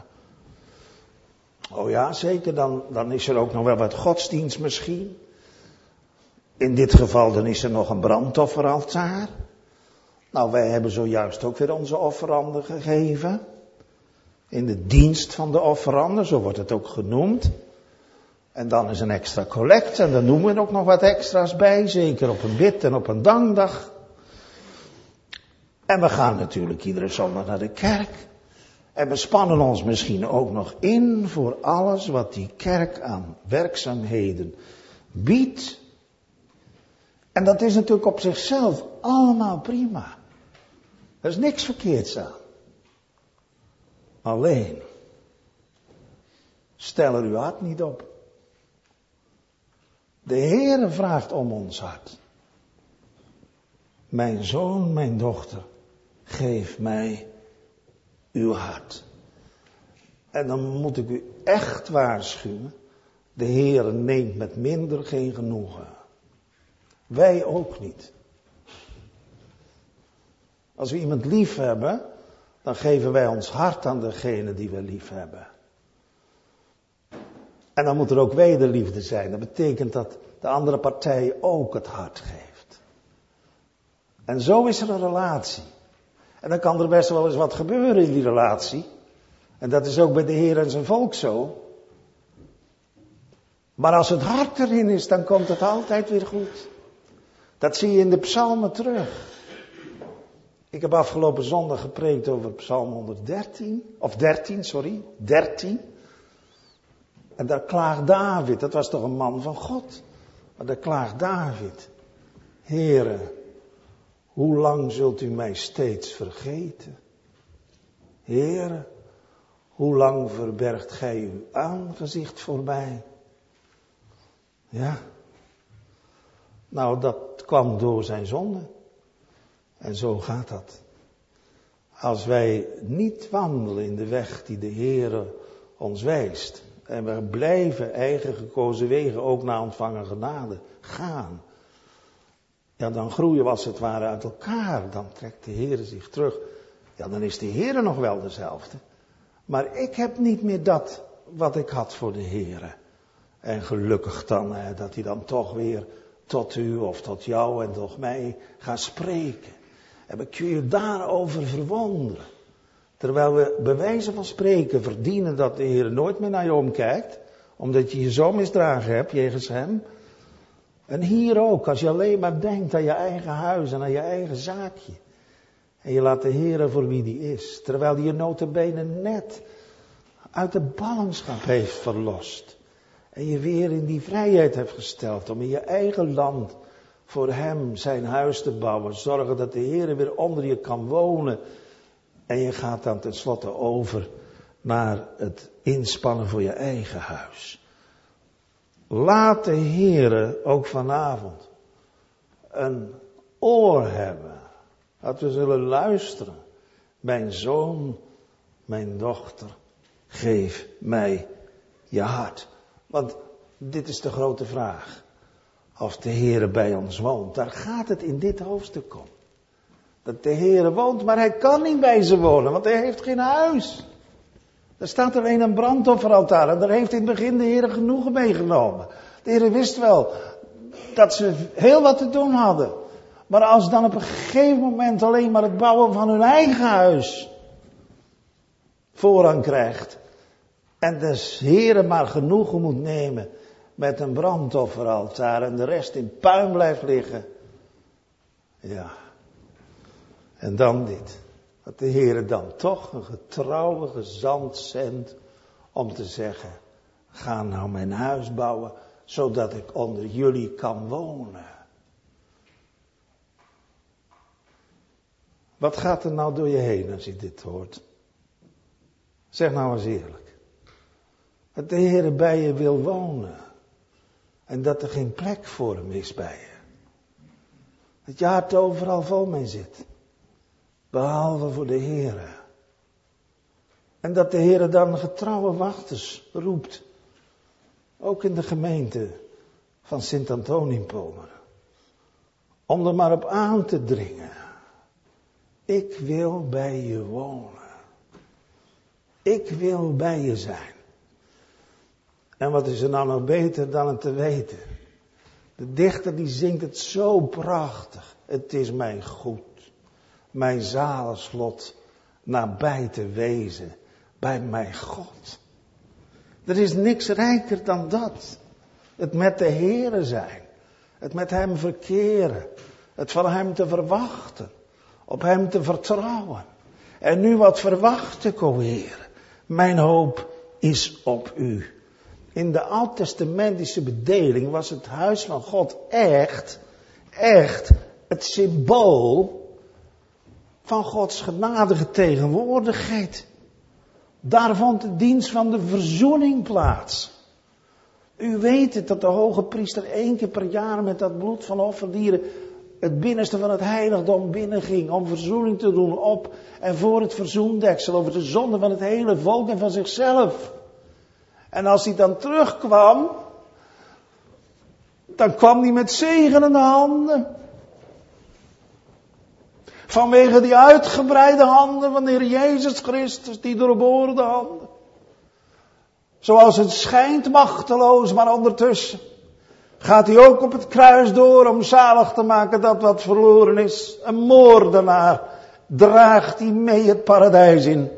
Oh ja, zeker, dan, dan is er ook nog wel wat godsdienst misschien. In dit geval dan is er nog een brandofferaltaar. Nou, wij hebben zojuist ook weer onze offeranden gegeven. In de dienst van de offeranden, zo wordt het ook genoemd. En dan is een extra collect en dan noemen we er ook nog wat extra's bij. Zeker op een bid en op een dankdag. En we gaan natuurlijk iedere zondag naar de kerk. En we spannen ons misschien ook nog in voor alles wat die kerk aan werkzaamheden biedt. En dat is natuurlijk op zichzelf allemaal prima. Er is niks verkeerds aan. Alleen, stel er uw hart niet op. De Heere vraagt om ons hart. Mijn zoon, mijn dochter, geef mij uw hart. En dan moet ik u echt waarschuwen. De Heere neemt met minder geen genoegen. Wij ook niet. Als we iemand lief hebben, dan geven wij ons hart aan degene die we lief hebben. En dan moet er ook wederliefde zijn. Dat betekent dat de andere partij ook het hart geeft. En zo is er een relatie. En dan kan er best wel eens wat gebeuren in die relatie. En dat is ook bij de Heer en zijn volk zo. Maar als het hart erin is, dan komt het altijd weer goed. Dat zie je in de psalmen terug. Ik heb afgelopen zondag gepreekt over psalm honderddertien. Of dertien, sorry. dertien. En daar klaagt David. Dat was toch een man van God. Maar daar klaagt David. Heere, hoe lang zult u mij steeds vergeten? Heere, hoe lang verbergt gij uw aangezicht voor mij? Ja. Nou, dat kwam door zijn zonde. En zo gaat dat. Als wij niet wandelen in de weg die de Heere ons wijst. En we blijven eigen gekozen wegen, ook na ontvangen genade, gaan. Ja, dan groeien we als het ware uit elkaar. Dan trekt de Heere zich terug. Ja, dan is de Heere nog wel dezelfde. Maar ik heb niet meer dat wat ik had voor de Heere. En gelukkig dan, hè, dat hij dan toch weer tot u of tot jou en tot mij gaat spreken. En ik kun je daarover verwonderen. Terwijl we bij wijze van spreken verdienen dat de Heer nooit meer naar je omkijkt. Omdat je je zo misdragen hebt jegens hem. En hier ook, als je alleen maar denkt aan je eigen huis en aan je eigen zaakje. En je laat de Heer voor wie die is. Terwijl hij je nota bene net uit de ballingschap heeft verlost. En je weer in die vrijheid hebt gesteld om in je eigen land voor hem zijn huis te bouwen. Zorgen dat de Heer weer onder je kan wonen. En je gaat dan tenslotte over naar het inspannen voor je eigen huis. Laat de Heer ook vanavond een oor hebben. Dat we zullen luisteren. Mijn zoon, mijn dochter, geef mij je hart. Want dit is de grote vraag. Of de Heer bij ons woont. Daar gaat het in dit hoofdstuk om. Dat de Heer woont, maar hij kan niet bij ze wonen, want hij heeft geen huis. Er staat alleen een brandofferaltaar en daar heeft in het begin de Heer genoegen meegenomen. De Heer wist wel dat ze heel wat te doen hadden. Maar als dan op een gegeven moment alleen maar het bouwen van hun eigen huis voorrang krijgt. En de Heer maar genoegen moet nemen met een brandofferaltaar en de rest in puin blijft liggen. Ja. En dan dit. Dat de Heer dan toch een getrouwe gezant zendt om te zeggen, ga nou mijn huis bouwen, zodat ik onder jullie kan wonen. Wat gaat er nou door je heen als je dit hoort? Zeg nou eens eerlijk. Dat de Heer bij je wil wonen. En dat er geen plek voor hem is bij je. Dat je hart overal vol mee zit. Behalve voor de Heer. En dat de Heer dan getrouwe wachters roept. Ook in de gemeente van Sint-Antoniepolder. Om er maar op aan te dringen. Ik wil bij je wonen. Ik wil bij je zijn. En wat is er nou nog beter dan het te weten? De dichter die zingt het zo prachtig. Het is mijn goed, mijn zaligslot, nabij te wezen bij mijn God. Er is niks rijker dan dat. Het met de Heere zijn. Het met hem verkeren. Het van hem te verwachten. Op hem te vertrouwen. En nu wat verwacht ik, o Heer? Mijn hoop is op u. In de oud-testamentische bedeling was het huis van God echt, echt het symbool van Gods genadige tegenwoordigheid. Daar vond de dienst van de verzoening plaats. U weet het, dat de hoge priester één keer per jaar met dat bloed van offerdieren het binnenste van het heiligdom binnenging om verzoening te doen op en voor het verzoendeksel over de zonde van het hele volk en van zichzelf. En als hij dan terugkwam, dan kwam hij met zegenende handen. Vanwege die uitgebreide handen van de Heer Jezus Christus, die doorboorde handen. Zoals het schijnt machteloos, maar ondertussen gaat hij ook op het kruis door om zalig te maken dat wat verloren is. Een moordenaar draagt hij mee het paradijs in.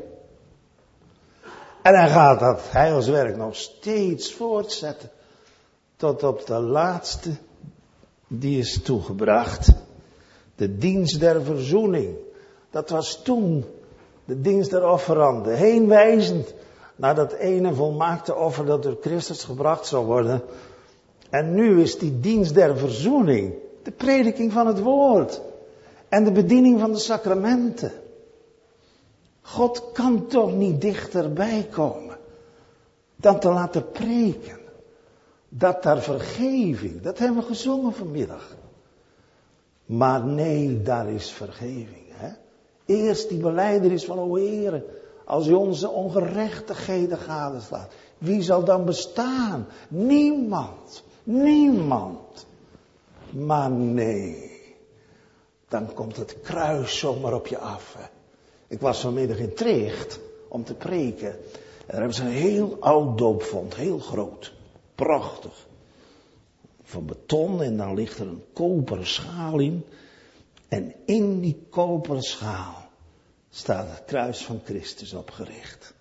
En hij gaat dat heilswerk nog steeds voortzetten. Tot op de laatste die is toegebracht. De dienst der verzoening. Dat was toen de dienst der offeranden. Heenwijzend naar dat ene volmaakte offer dat door Christus gebracht zou worden. En nu is die dienst der verzoening de prediking van het woord. En de bediening van de sacramenten. God kan toch niet dichterbij komen dan te laten preken. Dat daar vergeving, dat hebben we gezongen vanmiddag. Maar nee, daar is vergeving. Hè? Eerst die belijdenis van o Heere, als u onze ongerechtigheden gadeslaat. Wie zal dan bestaan? Niemand, niemand. Maar nee, dan komt het kruis zomaar op je af. Hè? Ik was vanmiddag in Tricht om te preken. En daar hebben ze een heel oud doopvont, heel groot. Prachtig. Van beton en dan ligt er een koperen schaal in. En in die koperen schaal staat het kruis van Christus opgericht.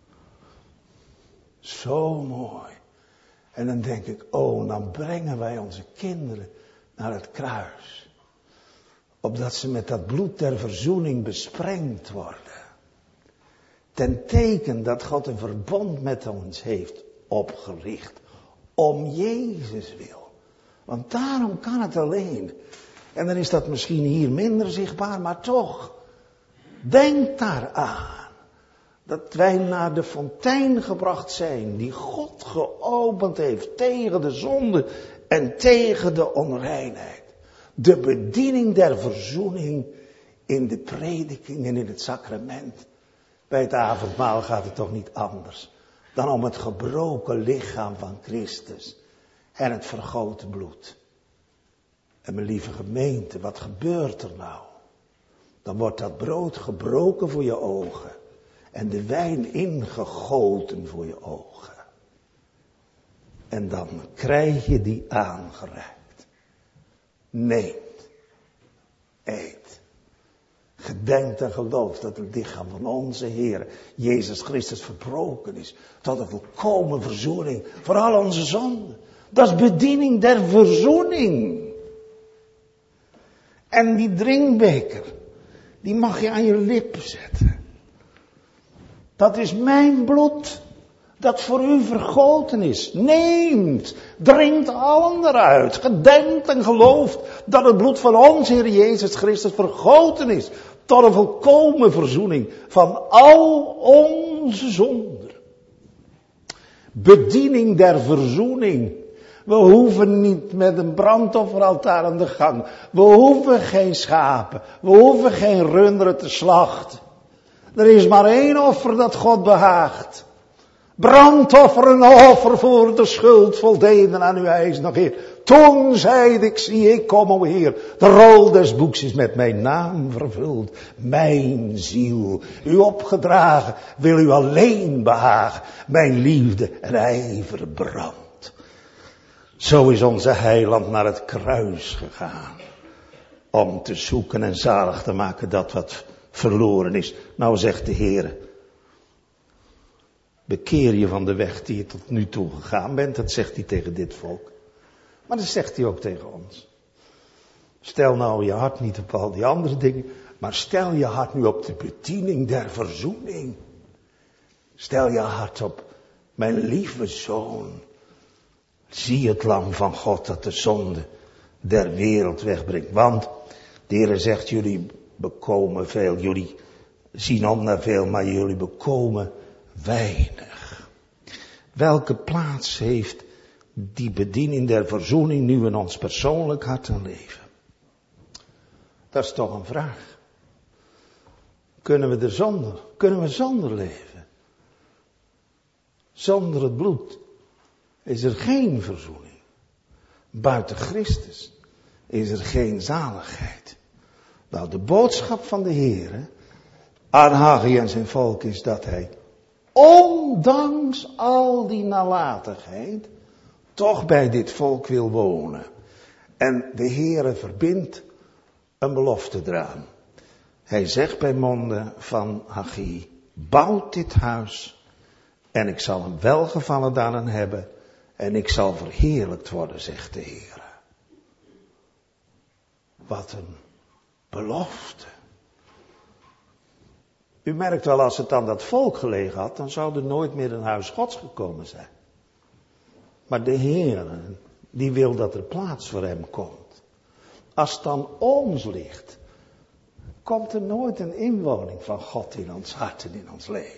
Zo mooi. En dan denk ik, oh, dan brengen wij onze kinderen naar het kruis. Opdat ze met dat bloed der verzoening besprengd worden. Ten teken dat God een verbond met ons heeft opgericht. Om Jezus wil. Want daarom kan het alleen. En dan is dat misschien hier minder zichtbaar, maar toch. Denk daaraan. Dat wij naar de fontein gebracht zijn. Die God geopend heeft tegen de zonde en tegen de onreinheid. De bediening der verzoening in de prediking en in het sacrament. Bij het avondmaal gaat het toch niet anders dan om het gebroken lichaam van Christus en het vergoten bloed. En mijn lieve gemeente, wat gebeurt er nou? Dan wordt dat brood gebroken voor je ogen en de wijn ingegoten voor je ogen. En dan krijg je die aangereikt. Neemt, eet. Gedenkt en gelooft dat het lichaam van onze Heer Jezus Christus verbroken is. Tot een volkomen verzoening voor al onze zonden. Dat is bediening der verzoening. En die drinkbeker, die mag je aan je lippen zetten. Dat is mijn bloed, dat voor u vergoten is. Neemt, drinkt allen eruit. Gedenkt en gelooft dat het bloed van ons Heer Jezus Christus vergoten is. Tot een volkomen verzoening van al onze zonden. Bediening der verzoening. We hoeven niet met een brandofferaltaar aan de gang. We hoeven geen schapen. We hoeven geen runderen te slachten. Er is maar één offer dat God behaagt. Brandoffer en offer voor de schuld voldeden aan uw eis nog Heer. Toen zeide ik, zie ik kom o Heer. De rol des boeks is met mijn naam vervuld. Mijn ziel, u opgedragen, wil u alleen behagen. Mijn liefde en ijver brandt. Zo is onze heiland naar het kruis gegaan. Om te zoeken en zalig te maken dat wat verloren is. Nou zegt de Heer, bekeer je van de weg die je tot nu toe gegaan bent. Dat zegt hij tegen dit volk. Maar dat zegt hij ook tegen ons. Stel nou je hart niet op al die andere dingen. Maar stel je hart nu op de bediening der verzoening. Stel je hart op mijn lieve zoon. Zie het lam van God dat de zonde der wereld wegbrengt. Want de Heer zegt, jullie bekomen veel. Jullie zien om naar veel, maar jullie bekomen weinig. Welke plaats heeft die bediening der verzoening nu in ons persoonlijk hart en leven? Dat is toch een vraag. Kunnen we er zonder? Kunnen we zonder leven? Zonder het bloed is er geen verzoening. Buiten Christus is er geen zaligheid. Nou, de boodschap van de Heer aan Haggai en zijn volk is dat hij, ondanks al die nalatigheid, toch bij dit volk wil wonen. En de Heere verbindt een belofte eraan. Hij zegt bij monden van Haggai, bouwt dit huis en ik zal een welgevallen daaraan hebben en ik zal verheerlijkt worden, zegt de Heere. Wat een belofte. U merkt wel, als het aan dat volk gelegen had, dan zou er nooit meer een huis Gods gekomen zijn. Maar de Heer, die wil dat er plaats voor hem komt. Als het aan ons ligt, komt er nooit een inwoning van God in ons hart en in ons leven.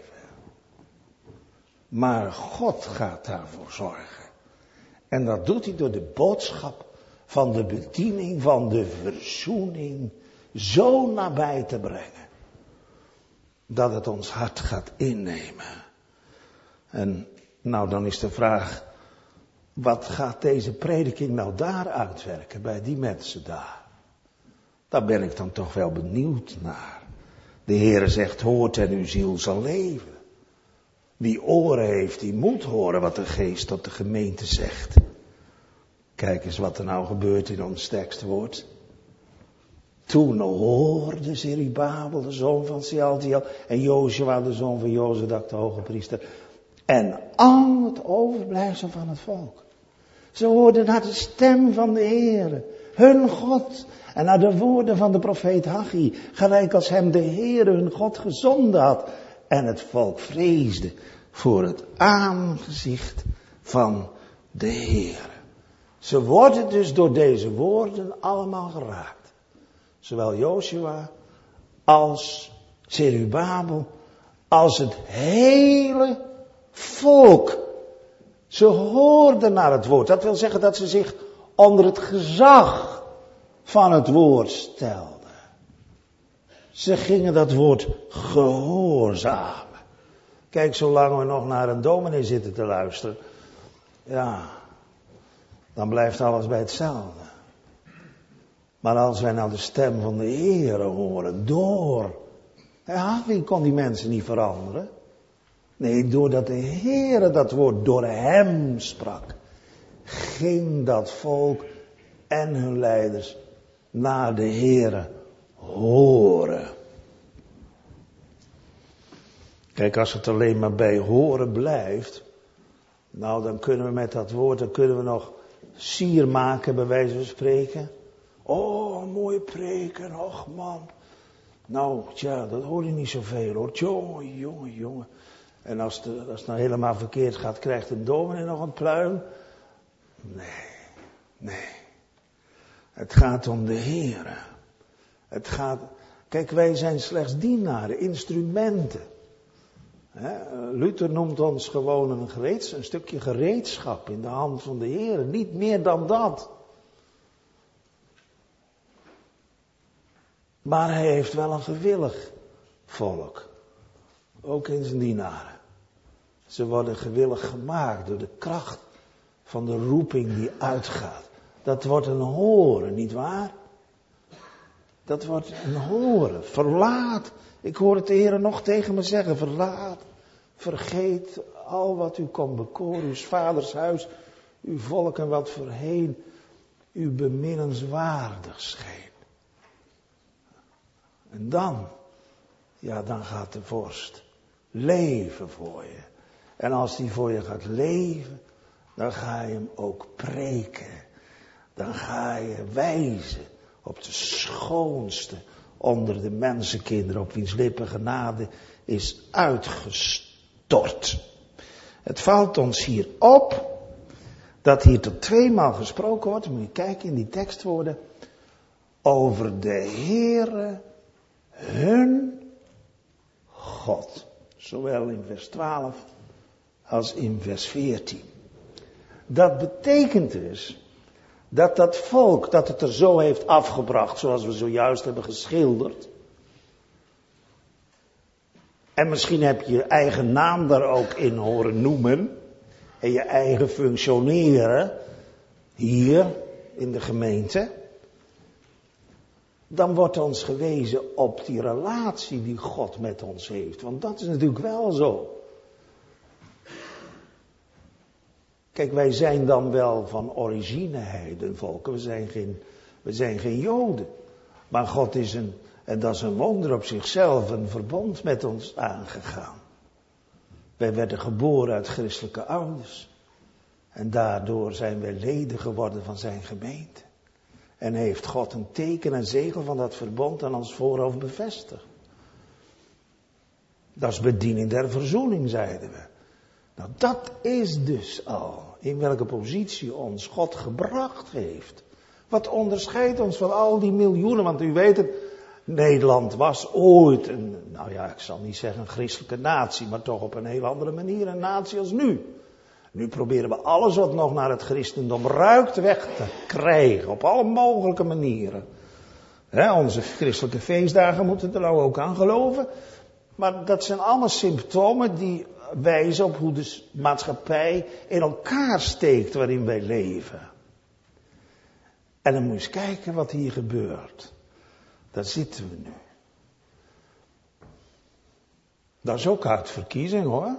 Maar God gaat daarvoor zorgen. En dat doet hij door de boodschap van de bediening, van de verzoening, zo nabij te brengen. Dat het ons hart gaat innemen. En nou, dan is de vraag, wat gaat deze prediking nou daar uitwerken, bij die mensen daar? Daar ben ik dan toch wel benieuwd naar. De Heere zegt, hoort en uw ziel zal leven. Wie oren heeft, die moet horen wat de Geest tot de gemeente zegt. Kijk eens wat er nou gebeurt in ons tekstwoord. Toen hoorde Zerubabel, de zoon van Shealtiel, en Jozua, de zoon van Jozadak, de hoge priester, en al het overblijfsel van het volk. Ze hoorden naar de stem van de Heere, hun God, en naar de woorden van de profeet Haggai, gelijk als hem de Heere hun God gezonden had. En het volk vreesde voor het aangezicht van de Heere. Ze worden dus door deze woorden allemaal geraakt. Zowel Jozua als Zerubabel als het hele volk. Ze hoorden naar het woord. Dat wil zeggen dat ze zich onder het gezag van het woord stelden. Ze gingen dat woord gehoorzamen. Kijk, zolang we nog naar een dominee zitten te luisteren, ja, dan blijft alles bij hetzelfde. Maar als wij nou de stem van de Heere horen, door, ja, wie kon die mensen niet veranderen? Nee, doordat de Heere dat woord door hem sprak, ging dat volk en hun leiders naar de Heere horen. Kijk, als het alleen maar bij horen blijft, nou dan kunnen we met dat woord, dan kunnen we nog sier maken, bij wijze van spreken. Oh, een mooie preken, och man. Nou, tja, dat hoor je niet zoveel hoor. Jongen, jongen, jongen. En als, de, als het nou helemaal verkeerd gaat, krijgt een dominee nog een pluim. Nee, nee. Het gaat om de Heere. Het gaat... Kijk, wij zijn slechts dienaren, instrumenten. He, Luther noemt ons gewoon een, gereeds, een stukje gereedschap in de hand van de Heere. Niet meer dan dat. Maar hij heeft wel een gewillig volk. Ook in zijn dienaren. Ze worden gewillig gemaakt door de kracht van de roeping die uitgaat. Dat wordt een horen, nietwaar? Dat wordt een horen. Verlaat. Ik hoor het de Heer nog tegen me zeggen. Verlaat. Vergeet al wat u kon bekoren. Uw vaders huis. Uw volk en wat voorheen. U beminnenswaardig scheen. En dan. Ja, dan gaat de vorst leven voor je. En als die voor je gaat leven. Dan ga je hem ook preken. Dan ga je wijzen op de schoonste onder de mensenkinderen, op wiens lippen genade is uitgestort. Het valt ons hier op dat hier tot tweemaal gesproken wordt, moet je kijken in die tekstwoorden, over de Heere hun God. Zowel in vers twaalf als in vers veertien. Dat betekent dus dat dat volk dat het er zo heeft afgebracht, zoals we zojuist hebben geschilderd. En misschien heb je je eigen naam daar ook in horen noemen. En je eigen functioneren hier in de gemeente. Dan wordt ons gewezen op die relatie die God met ons heeft. Want dat is natuurlijk wel zo. Kijk, wij zijn dan wel van origine heidenvolken. We zijn geen, we zijn geen Joden. Maar God is een, en dat is een wonder op zichzelf, een verbond met ons aangegaan. Wij werden geboren uit christelijke ouders. En daardoor zijn wij leden geworden van zijn gemeente. En heeft God een teken en zegel van dat verbond aan ons voorhoofd bevestigd. Dat is bediening der verzoening, zeiden we. Nou, dat is dus al in welke positie ons God gebracht heeft. Wat onderscheidt ons van al die miljoenen, want u weet het, Nederland was ooit een, nou ja, ik zal niet zeggen een christelijke natie, maar toch op een heel andere manier een natie als nu. Nu proberen we alles wat nog naar het christendom ruikt weg te krijgen, op alle mogelijke manieren. He, onze christelijke feestdagen moeten er nou ook aan geloven. Maar dat zijn allemaal symptomen die wijzen op hoe de maatschappij in elkaar steekt waarin wij leven. En dan moet je eens kijken wat hier gebeurt. Daar zitten we nu. Dat is ook uitverkiezing hoor.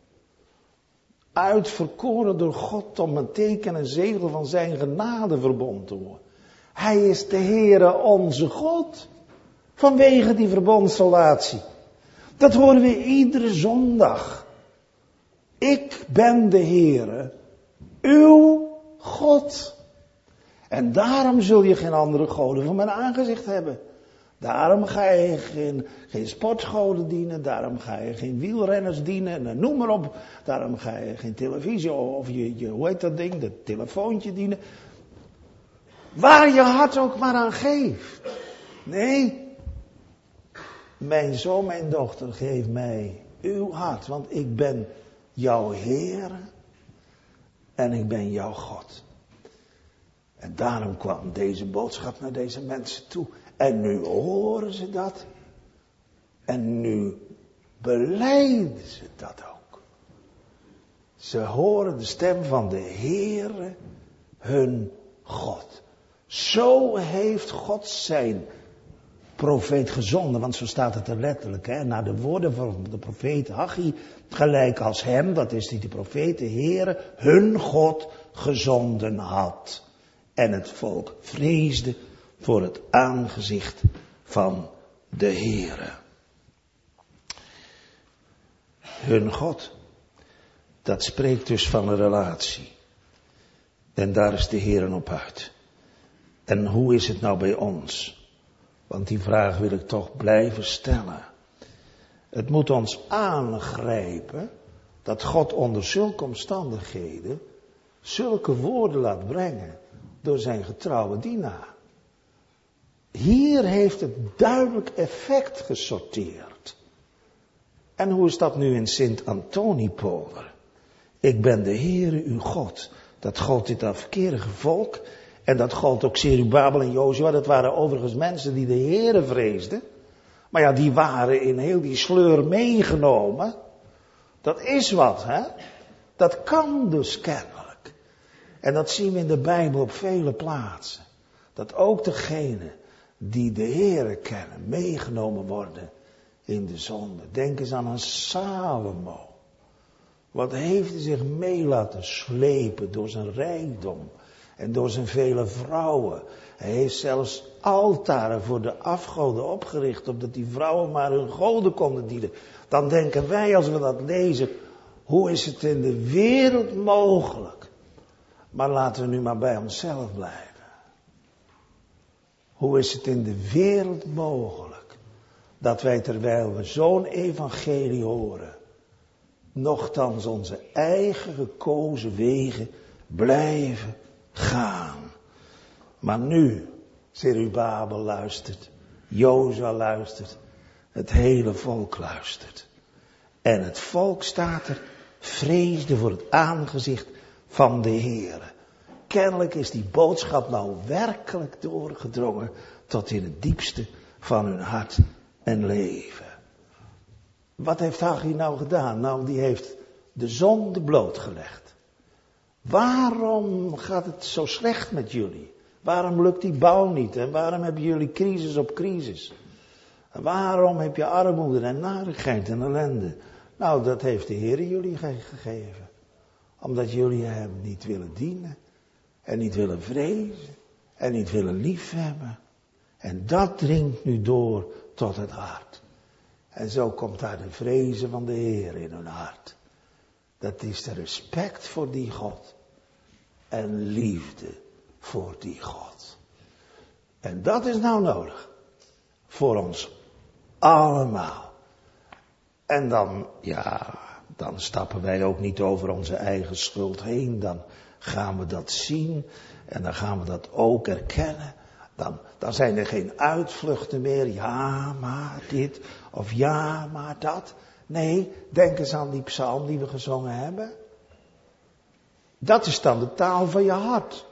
Uitverkoren door God om een teken en zegel van zijn genadeverbond te worden. Hij is de Heere onze God. Vanwege die verbondsrelatie. Dat horen we iedere zondag. Ik ben de Heere, uw God. En daarom zul je geen andere goden voor mijn aangezicht hebben. Daarom ga je geen, geen sportgoden dienen. Daarom ga je geen wielrenners dienen. En noem maar op. Daarom ga je geen televisie of je, je hoe heet dat ding, dat telefoontje dienen. Waar je hart ook maar aan geeft. Nee. Mijn zoon, mijn dochter, geef mij uw hart. Want ik ben jouw Heer. En ik ben jouw God. En daarom kwam deze boodschap naar deze mensen toe. En nu horen ze dat. En nu belijden ze dat ook. Ze horen de stem van de Heere, hun God. Zo heeft God zijn profeet gezonden. Want zo staat het er letterlijk. Hè, naar de woorden van de profeet Haggai. Gelijk als hem, dat is die de profeet, de Heere, hun God gezonden had. En het volk vreesde voor het aangezicht van de Heere. Hun God. Dat spreekt dus van een relatie. En daar is de Heer op uit. En hoe is het nou bij ons? Want die vraag wil ik toch blijven stellen. Het moet ons aangrijpen dat God onder zulke omstandigheden zulke woorden laat brengen door zijn getrouwe dienaar. Hier heeft het duidelijk effect gesorteerd. En hoe is dat nu in Sint-Antoniepolder? Ik ben de Heere uw God. Dat gold dit afkerige volk. En dat gold ook Zerubabel en Jozua. Dat waren overigens mensen die de Heere vreesden. Maar ja, die waren in heel die sleur meegenomen. Dat is wat, hè? Dat kan dus kennelijk. En dat zien we in de Bijbel op vele plaatsen. Dat ook degenen die de Heere kennen, meegenomen worden in de zonde. Denk eens aan een Salomo. Wat heeft hij zich mee laten slepen door zijn rijkdom en door zijn vele vrouwen. Hij heeft zelfs altaren voor de afgoden opgericht, opdat die vrouwen maar hun goden konden dienen. Dan denken wij, als we dat lezen, hoe is het in de wereld mogelijk? Maar laten we nu maar bij onszelf blijven. Hoe is het in de wereld mogelijk dat wij, terwijl we zo'n evangelie horen, nochtans onze eigen gekozen wegen blijven gaan? Maar nu, Zerubabel luistert, Jozua luistert, het hele volk luistert. En het volk, staat er, vreesde voor het aangezicht van de Heere. Kennelijk is die boodschap nou werkelijk doorgedrongen tot in het diepste van hun hart en leven. Wat heeft Haggai nou gedaan? Nou, die heeft de zonde blootgelegd. Waarom gaat het zo slecht met jullie? Waarom lukt die bouw niet? En waarom hebben jullie crisis op crisis? En waarom heb je armoede en narigheid en ellende? Nou, dat heeft de Heer jullie gegeven. Omdat jullie hem niet willen dienen. En niet willen vrezen. En niet willen liefhebben. En dat dringt nu door tot het hart. En zo komt daar de vrezen van de Heer in hun hart. Dat is de respect voor die God. En liefde voor die God. En dat is nou nodig. Voor ons allemaal. En dan, ja, dan stappen wij ook niet over onze eigen schuld heen. Dan gaan we dat zien. En dan gaan we dat ook erkennen. Dan, dan zijn er geen uitvluchten meer. Ja, maar dit. Of ja, maar dat. Nee, denk eens aan die psalm die we gezongen hebben. Dat is dan de taal van je hart.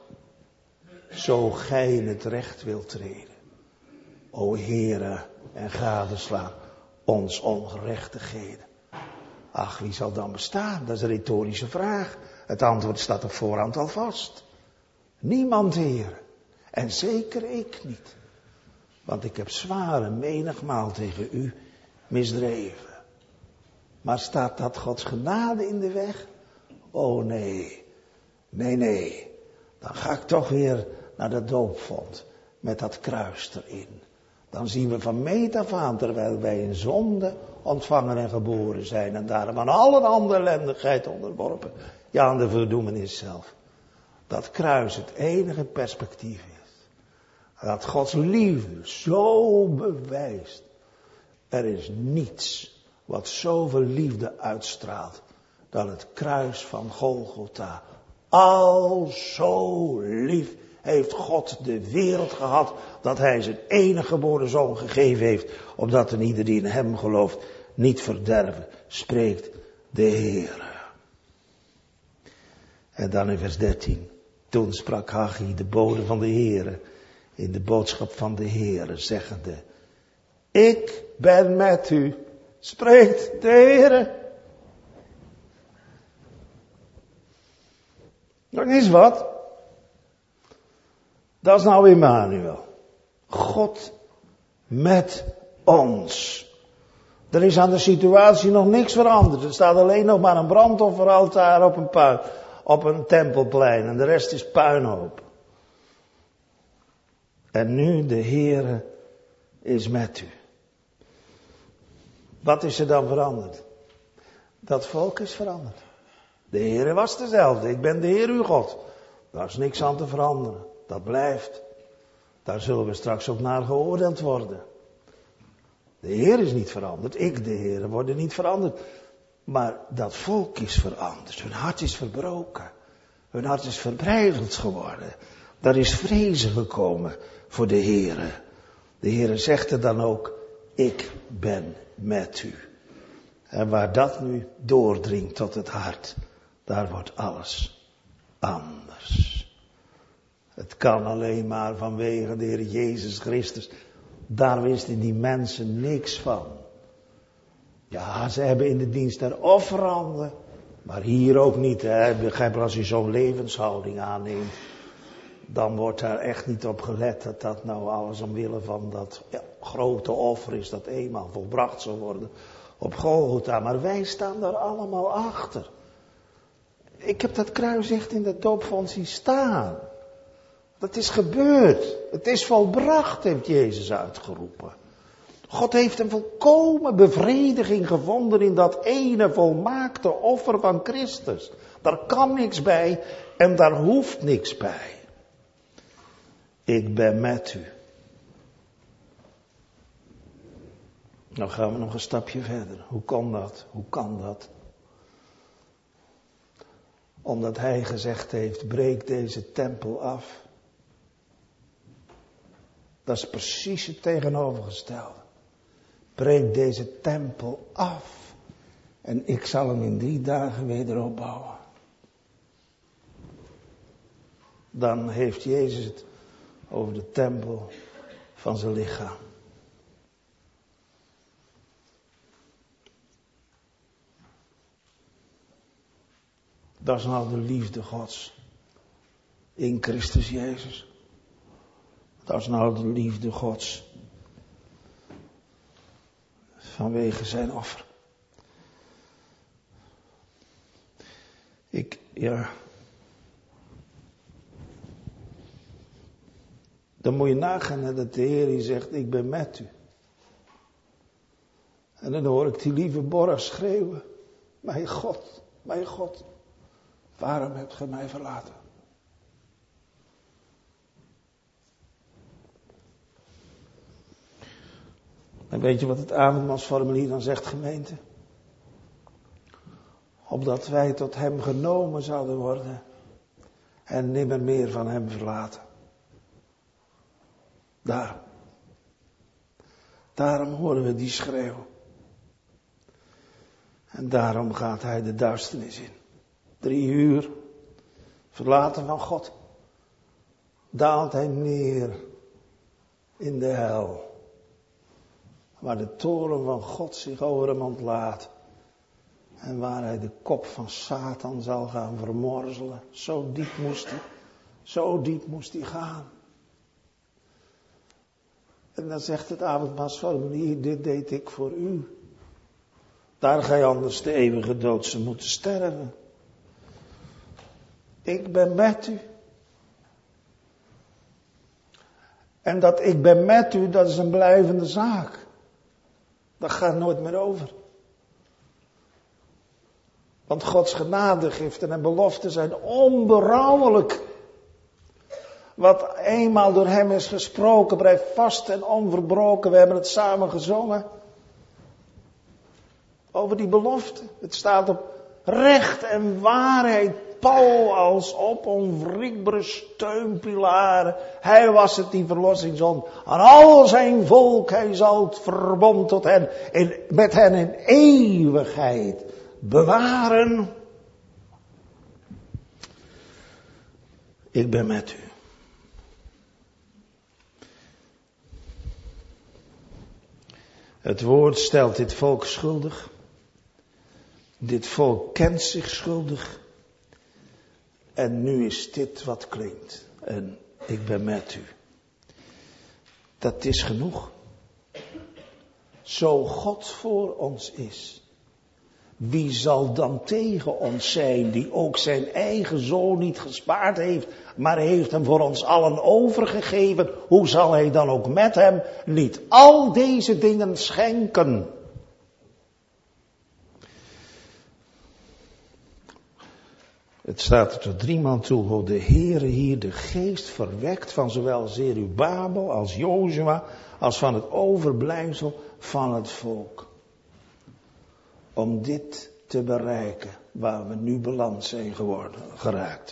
Zo gij in het recht wilt treden. O Heere, en gadeslaan ons ongerechtigheden. Ach, wie zal dan bestaan? Dat is een retorische vraag. Het antwoord staat op voorhand al vast. Niemand, Heere. En zeker ik niet. Want ik heb zware menigmaal tegen u misdreven. Maar staat dat Gods genade in de weg? Oh nee. Nee, nee. Dan ga ik toch weer naar de doopvont. Met dat kruis erin. Dan zien we van meet af aan, terwijl wij in zonde ontvangen en geboren zijn. En daarom aan alle andere ellendigheid onderworpen. Ja, aan de verdoemenis zelf. Dat kruis het enige perspectief is. Dat Gods liefde zo bewijst. Er is niets wat zoveel liefde uitstraalt dan het kruis van Golgotha. Al zo lief heeft God de wereld gehad, dat hij zijn enige geboren zoon gegeven heeft, opdat een ieder die in hem gelooft niet verderven, spreekt de Heer. En dan in vers dertien. Toen sprak Haggai, de bode van de Heere, in de boodschap van de Heere, zeggende: Ik ben met u, spreekt de Heere. Dat is wat. Dat is nou Immanuel. God met ons. Er is aan de situatie nog niks veranderd. Er staat alleen nog maar een brandofferaltaar op een, puin, op een tempelplein. En de rest is puinhoop. En nu de Heere is met u. Wat is er dan veranderd? Dat volk is veranderd. De Heere was dezelfde. Ik ben de Heer uw God. Daar is niks aan te veranderen. Dat blijft. Daar zullen we straks ook naar geoordeeld worden. De Heer is niet veranderd. Ik, de Heer, worden niet veranderd. Maar dat volk is veranderd. Hun hart is verbroken. Hun hart is verbrijzeld geworden. Daar is vrezen gekomen voor de Heer. De Heer zegt er dan ook, ik ben met u. En waar dat nu doordringt tot het hart, daar wordt alles anders. Het kan alleen maar vanwege de Heer Jezus Christus. Daar wisten die mensen niks van. Ja, ze hebben in de dienst der offeranden. Maar hier ook niet. Hè. Begrijp, als je zo'n levenshouding aanneemt. Dan wordt daar echt niet op gelet dat dat nou alles omwille van dat ja, grote offer is. Dat eenmaal volbracht zal worden op Golgotha. Maar wij staan daar allemaal achter. Ik heb dat kruis echt in de doopvond zien staan. Dat is gebeurd. Het is volbracht, heeft Jezus uitgeroepen. God heeft een volkomen bevrediging gevonden in dat ene volmaakte offer van Christus. Daar kan niks bij en daar hoeft niks bij. Ik ben met u. Nou gaan we nog een stapje verder. Hoe kan dat? Hoe kan dat? Omdat hij gezegd heeft, breek deze tempel af. Dat is precies het tegenovergestelde. Breek deze tempel af. En ik zal hem in drie dagen weer opbouwen. Dan heeft Jezus het over de tempel van zijn lichaam. Dat is nou de liefde Gods. In Christus Jezus. Dat is nou de liefde Gods. Vanwege zijn offer. Ik, ja. Dan moet je nagaan dat de Heer die zegt, ik ben met u. En dan hoor ik die lieve Borra schreeuwen. Mijn God, mijn God, waarom hebt ge mij verlaten? En weet je wat het avondmaalsformulier dan zegt, gemeente? Opdat wij tot hem genomen zouden worden en nimmer meer van hem verlaten. Daarom. Daarom horen we die schreeuw. En daarom gaat hij de duisternis in. Drie uur, verlaten van God, daalt hij neer in de hel. Waar de toren van God zich over hem ontlaat. En waar hij de kop van Satan zal gaan vermorzelen. Zo diep moest hij. Zo diep moest hij gaan. En dan zegt het avondmaalsformulier, dit deed ik voor u. Daar gij anders de eeuwige dood zou moeten sterven. Ik ben met u. En dat ik ben met u, dat is een blijvende zaak. Dat gaat nooit meer over. Want Gods genadegiften en beloften zijn onberouwelijk. Wat eenmaal door hem is gesproken, blijft vast en onverbroken. We hebben het samen gezongen. Over die belofte. Het staat op recht en waarheid. Paul als op onwrikbare steunpilaren. Hij was het die verlossing zond. Aan al zijn volk, hij zal het verbond tot hen, in, met hen in eeuwigheid bewaren. Ik ben met u. Het woord stelt dit volk schuldig. Dit volk kent zich schuldig. En nu is dit wat klinkt. En ik ben met u. Dat is genoeg. Zo God voor ons is. Wie zal dan tegen ons zijn die ook zijn eigen zoon niet gespaard heeft, maar heeft hem voor ons allen overgegeven? Hoe zal hij dan ook met hem niet al deze dingen schenken? Het staat er tot driemaal toe, hoe de Heere hier de geest verwekt van zowel Zerubabel als Jozua, als van het overblijfsel van het volk. Om dit te bereiken, waar we nu beland zijn geworden, geraakt.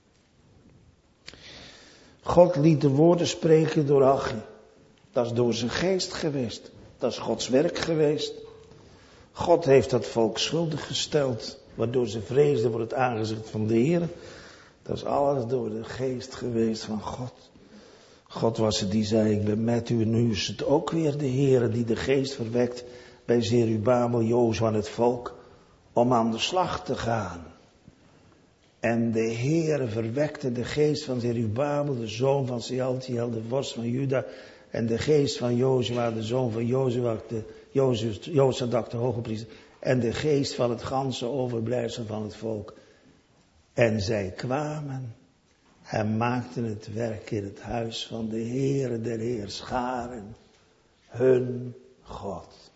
God liet de woorden spreken door Haggai. Dat is door zijn geest geweest. Dat is Gods werk geweest. God heeft dat volk schuldig gesteld, waardoor ze vreesden voor het aangezicht van de Heer. Dat is alles door de geest geweest van God. God was het die zei, ik ben met u. En nu is het ook weer de Heer die de geest verwekt bij Zerubabel, Jozua en het volk, om aan de slag te gaan. En de Heer verwekte de geest van Zerubabel, de zoon van Sealtiel, de vorst van Juda, en de geest van Jozua, de zoon van Jozua, de Jozadak, de hoge priester, en de geest van het ganse overblijfsel van het volk. En zij kwamen en maakten het werk in het huis van de Heere der Heerscharen, hun God.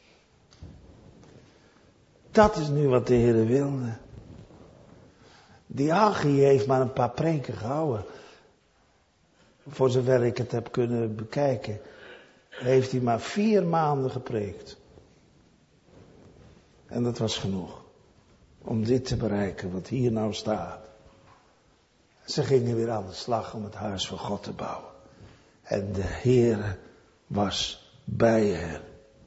Dat is nu wat de Heere wilde. Die Haggai heeft maar een paar preken gehouden. Voor zover ik het heb kunnen bekijken, heeft hij maar vier maanden gepreekt. En dat was genoeg. Om dit te bereiken wat hier nou staat. Ze gingen weer aan de slag om het huis van God te bouwen. En de Heere was bij hen.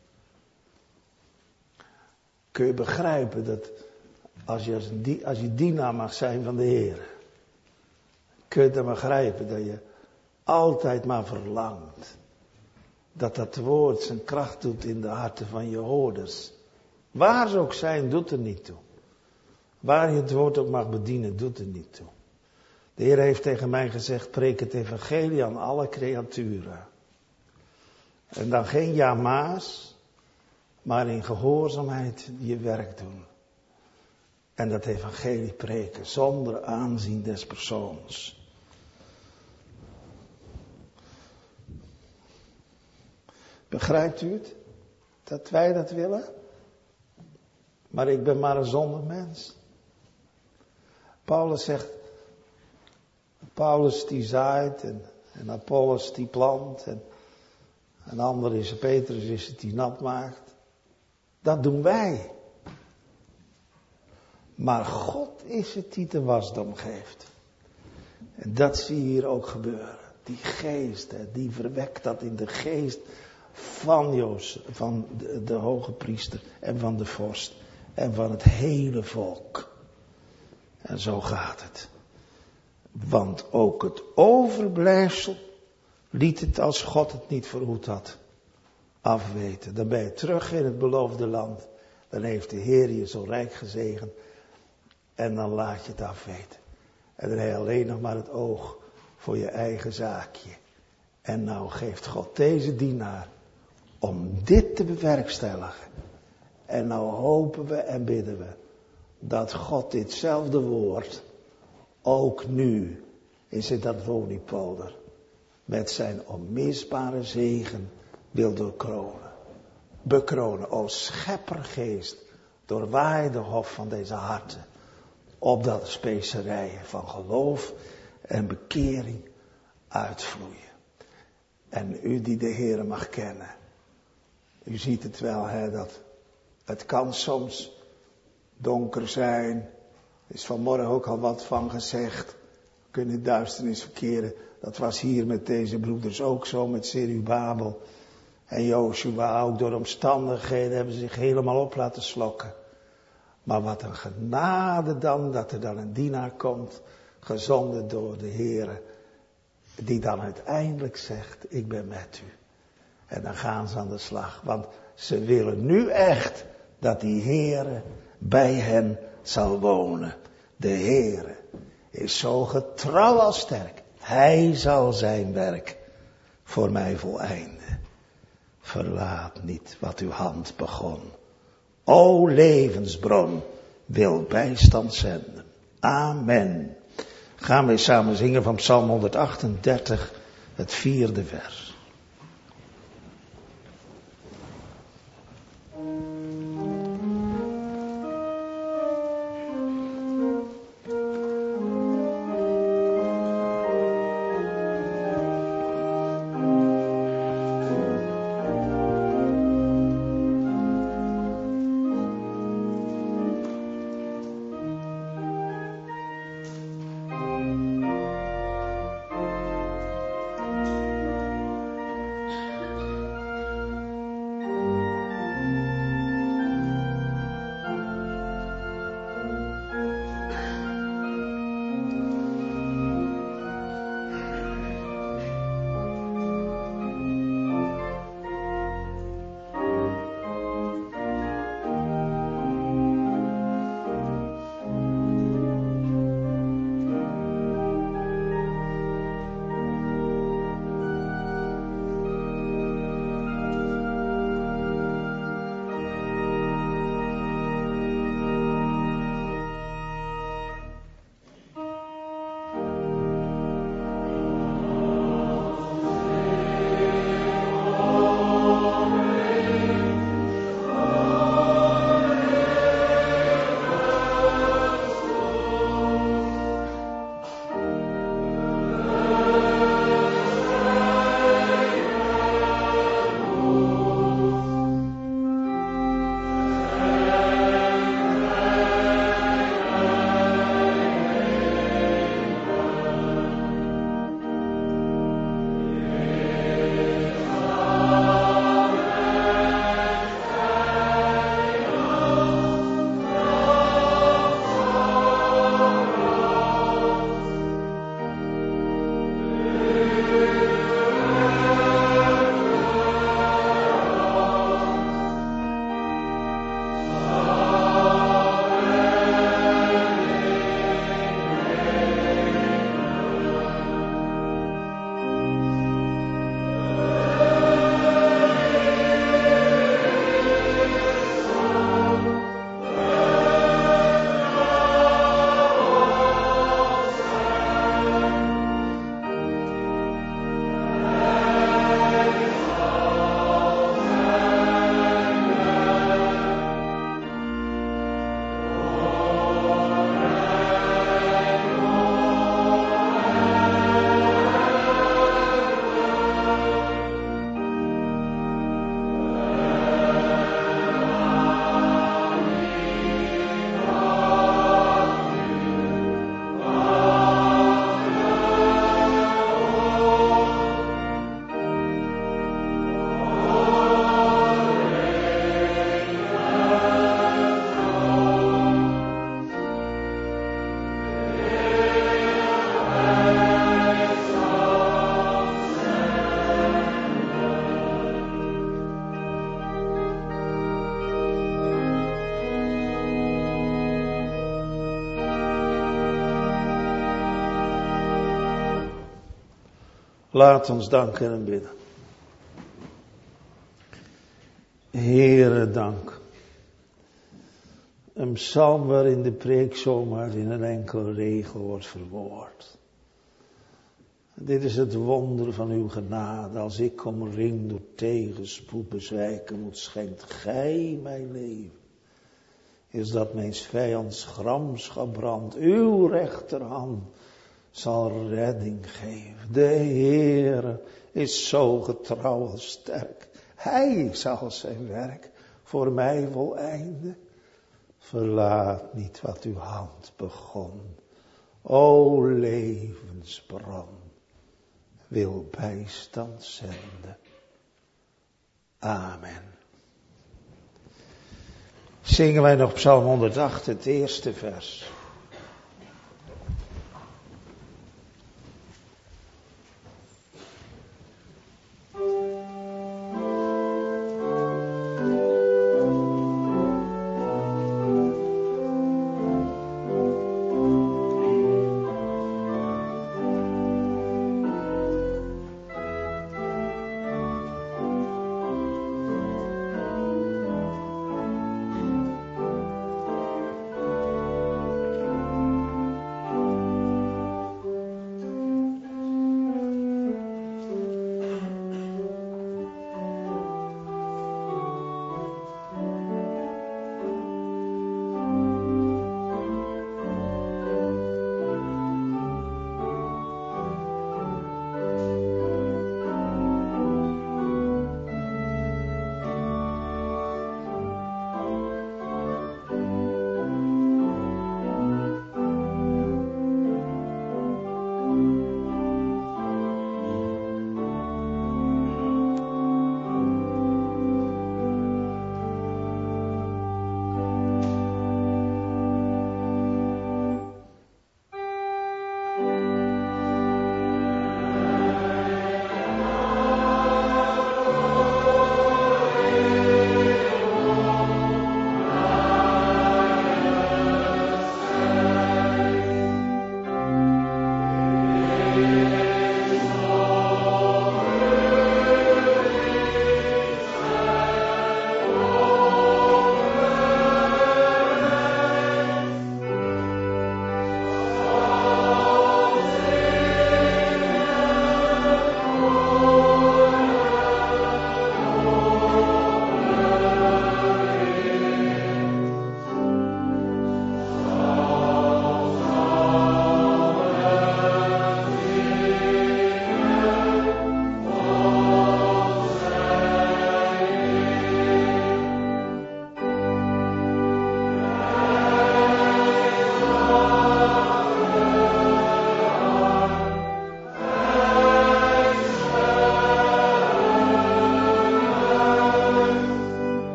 Kun je begrijpen dat als je, als, een, als je dienaar mag zijn van de Heere. Kun je dan begrijpen dat je altijd maar verlangt. Dat dat woord zijn kracht doet in de harten van je hoorders. Waar ze ook zijn, doet er niet toe. Waar je het woord ook mag bedienen, doet er niet toe. De Heer heeft tegen mij gezegd, preek het evangelie aan alle creaturen. En dan geen ja-ma's, maar in gehoorzaamheid je werk doen. En dat evangelie preken, zonder aanzien des persoons. Begrijpt u het? Dat wij dat willen? Maar ik ben maar een zondig mens. Paulus zegt, Paulus die zaait en, en Apollos die plant en een ander is, Petrus is het die nat maakt. Dat doen wij. Maar God is het die de wasdom geeft. En dat zie je hier ook gebeuren. Die geest, die verwekt dat in de geest van Jozef, van de, de hoge priester en van de vorst en van het hele volk. En zo gaat het. Want ook het overblijfsel liet het, als God het niet verhoed had, afweten. Dan ben je terug in het beloofde land. Dan heeft de Heer je zo rijk gezegend. En dan laat je het afweten. En dan heb je alleen nog maar het oog voor je eigen zaakje. En nou geeft God deze dienaar om dit te bewerkstelligen. En nou hopen we en bidden we dat God ditzelfde woord ook nu in Sint-Antoniepolder met zijn onmisbare zegen wil doorkronen. Bekronen, o scheppergeest, doorwaai de hof van deze harten, opdat specerijen van geloof en bekering uitvloeien. En u die de Heere mag kennen, u ziet het wel, hè, dat het kan soms donker zijn. Er is vanmorgen ook al wat van gezegd. We kunnen in duisternis verkeren. Dat was hier met deze broeders ook zo, met Zerubabel en Jozua. Ook door omstandigheden hebben ze zich helemaal op laten slokken. Maar wat een genade dan, dat er dan een dienaar komt, gezonden door de Heere, die dan uiteindelijk zegt, ik ben met u. En dan gaan ze aan de slag, want ze willen nu echt dat die Heere bij hen zal wonen. De Heere is zo getrouw als sterk. Hij zal zijn werk voor mij voleinden. Verlaat niet wat uw hand begon. O levensbron, wil bijstand zenden. Amen. Gaan we samen zingen van Psalm honderdachtendertig, het vierde vers. Laat ons danken en bidden. Heere, dank. Een psalm waarin de preek zomaar in een enkele regel wordt verwoord. Dit is het wonder van uw genade. Als ik omringd door tegenspoed bezwijken moet, schenkt gij mijn leven. Is dat mijn vijands gramschap brandt, uw rechterhand zal redding geven. De Heere is zo getrouw als sterk. Hij zal zijn werk voor mij voleinden. Verlaat niet wat uw hand begon. O levensbron, wil bijstand zenden. Amen. Zingen wij nog Psalm honderdacht, het eerste vers.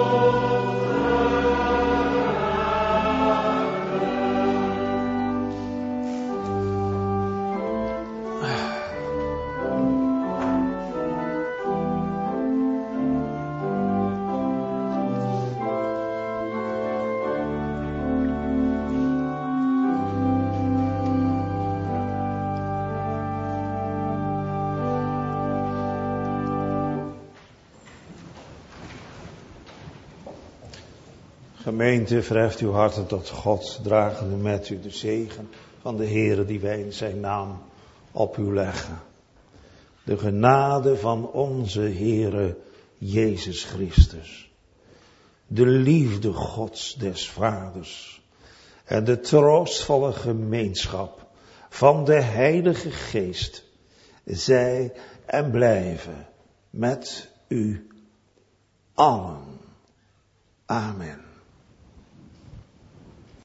Gemeente, verheft uw harten tot God, dragende met u de zegen van de Heere die wij in zijn naam op u leggen. De genade van onze Heere Jezus Christus, de liefde Gods des Vaders en de troostvolle gemeenschap van de Heilige Geest, zij en blijven met u allen. Amen.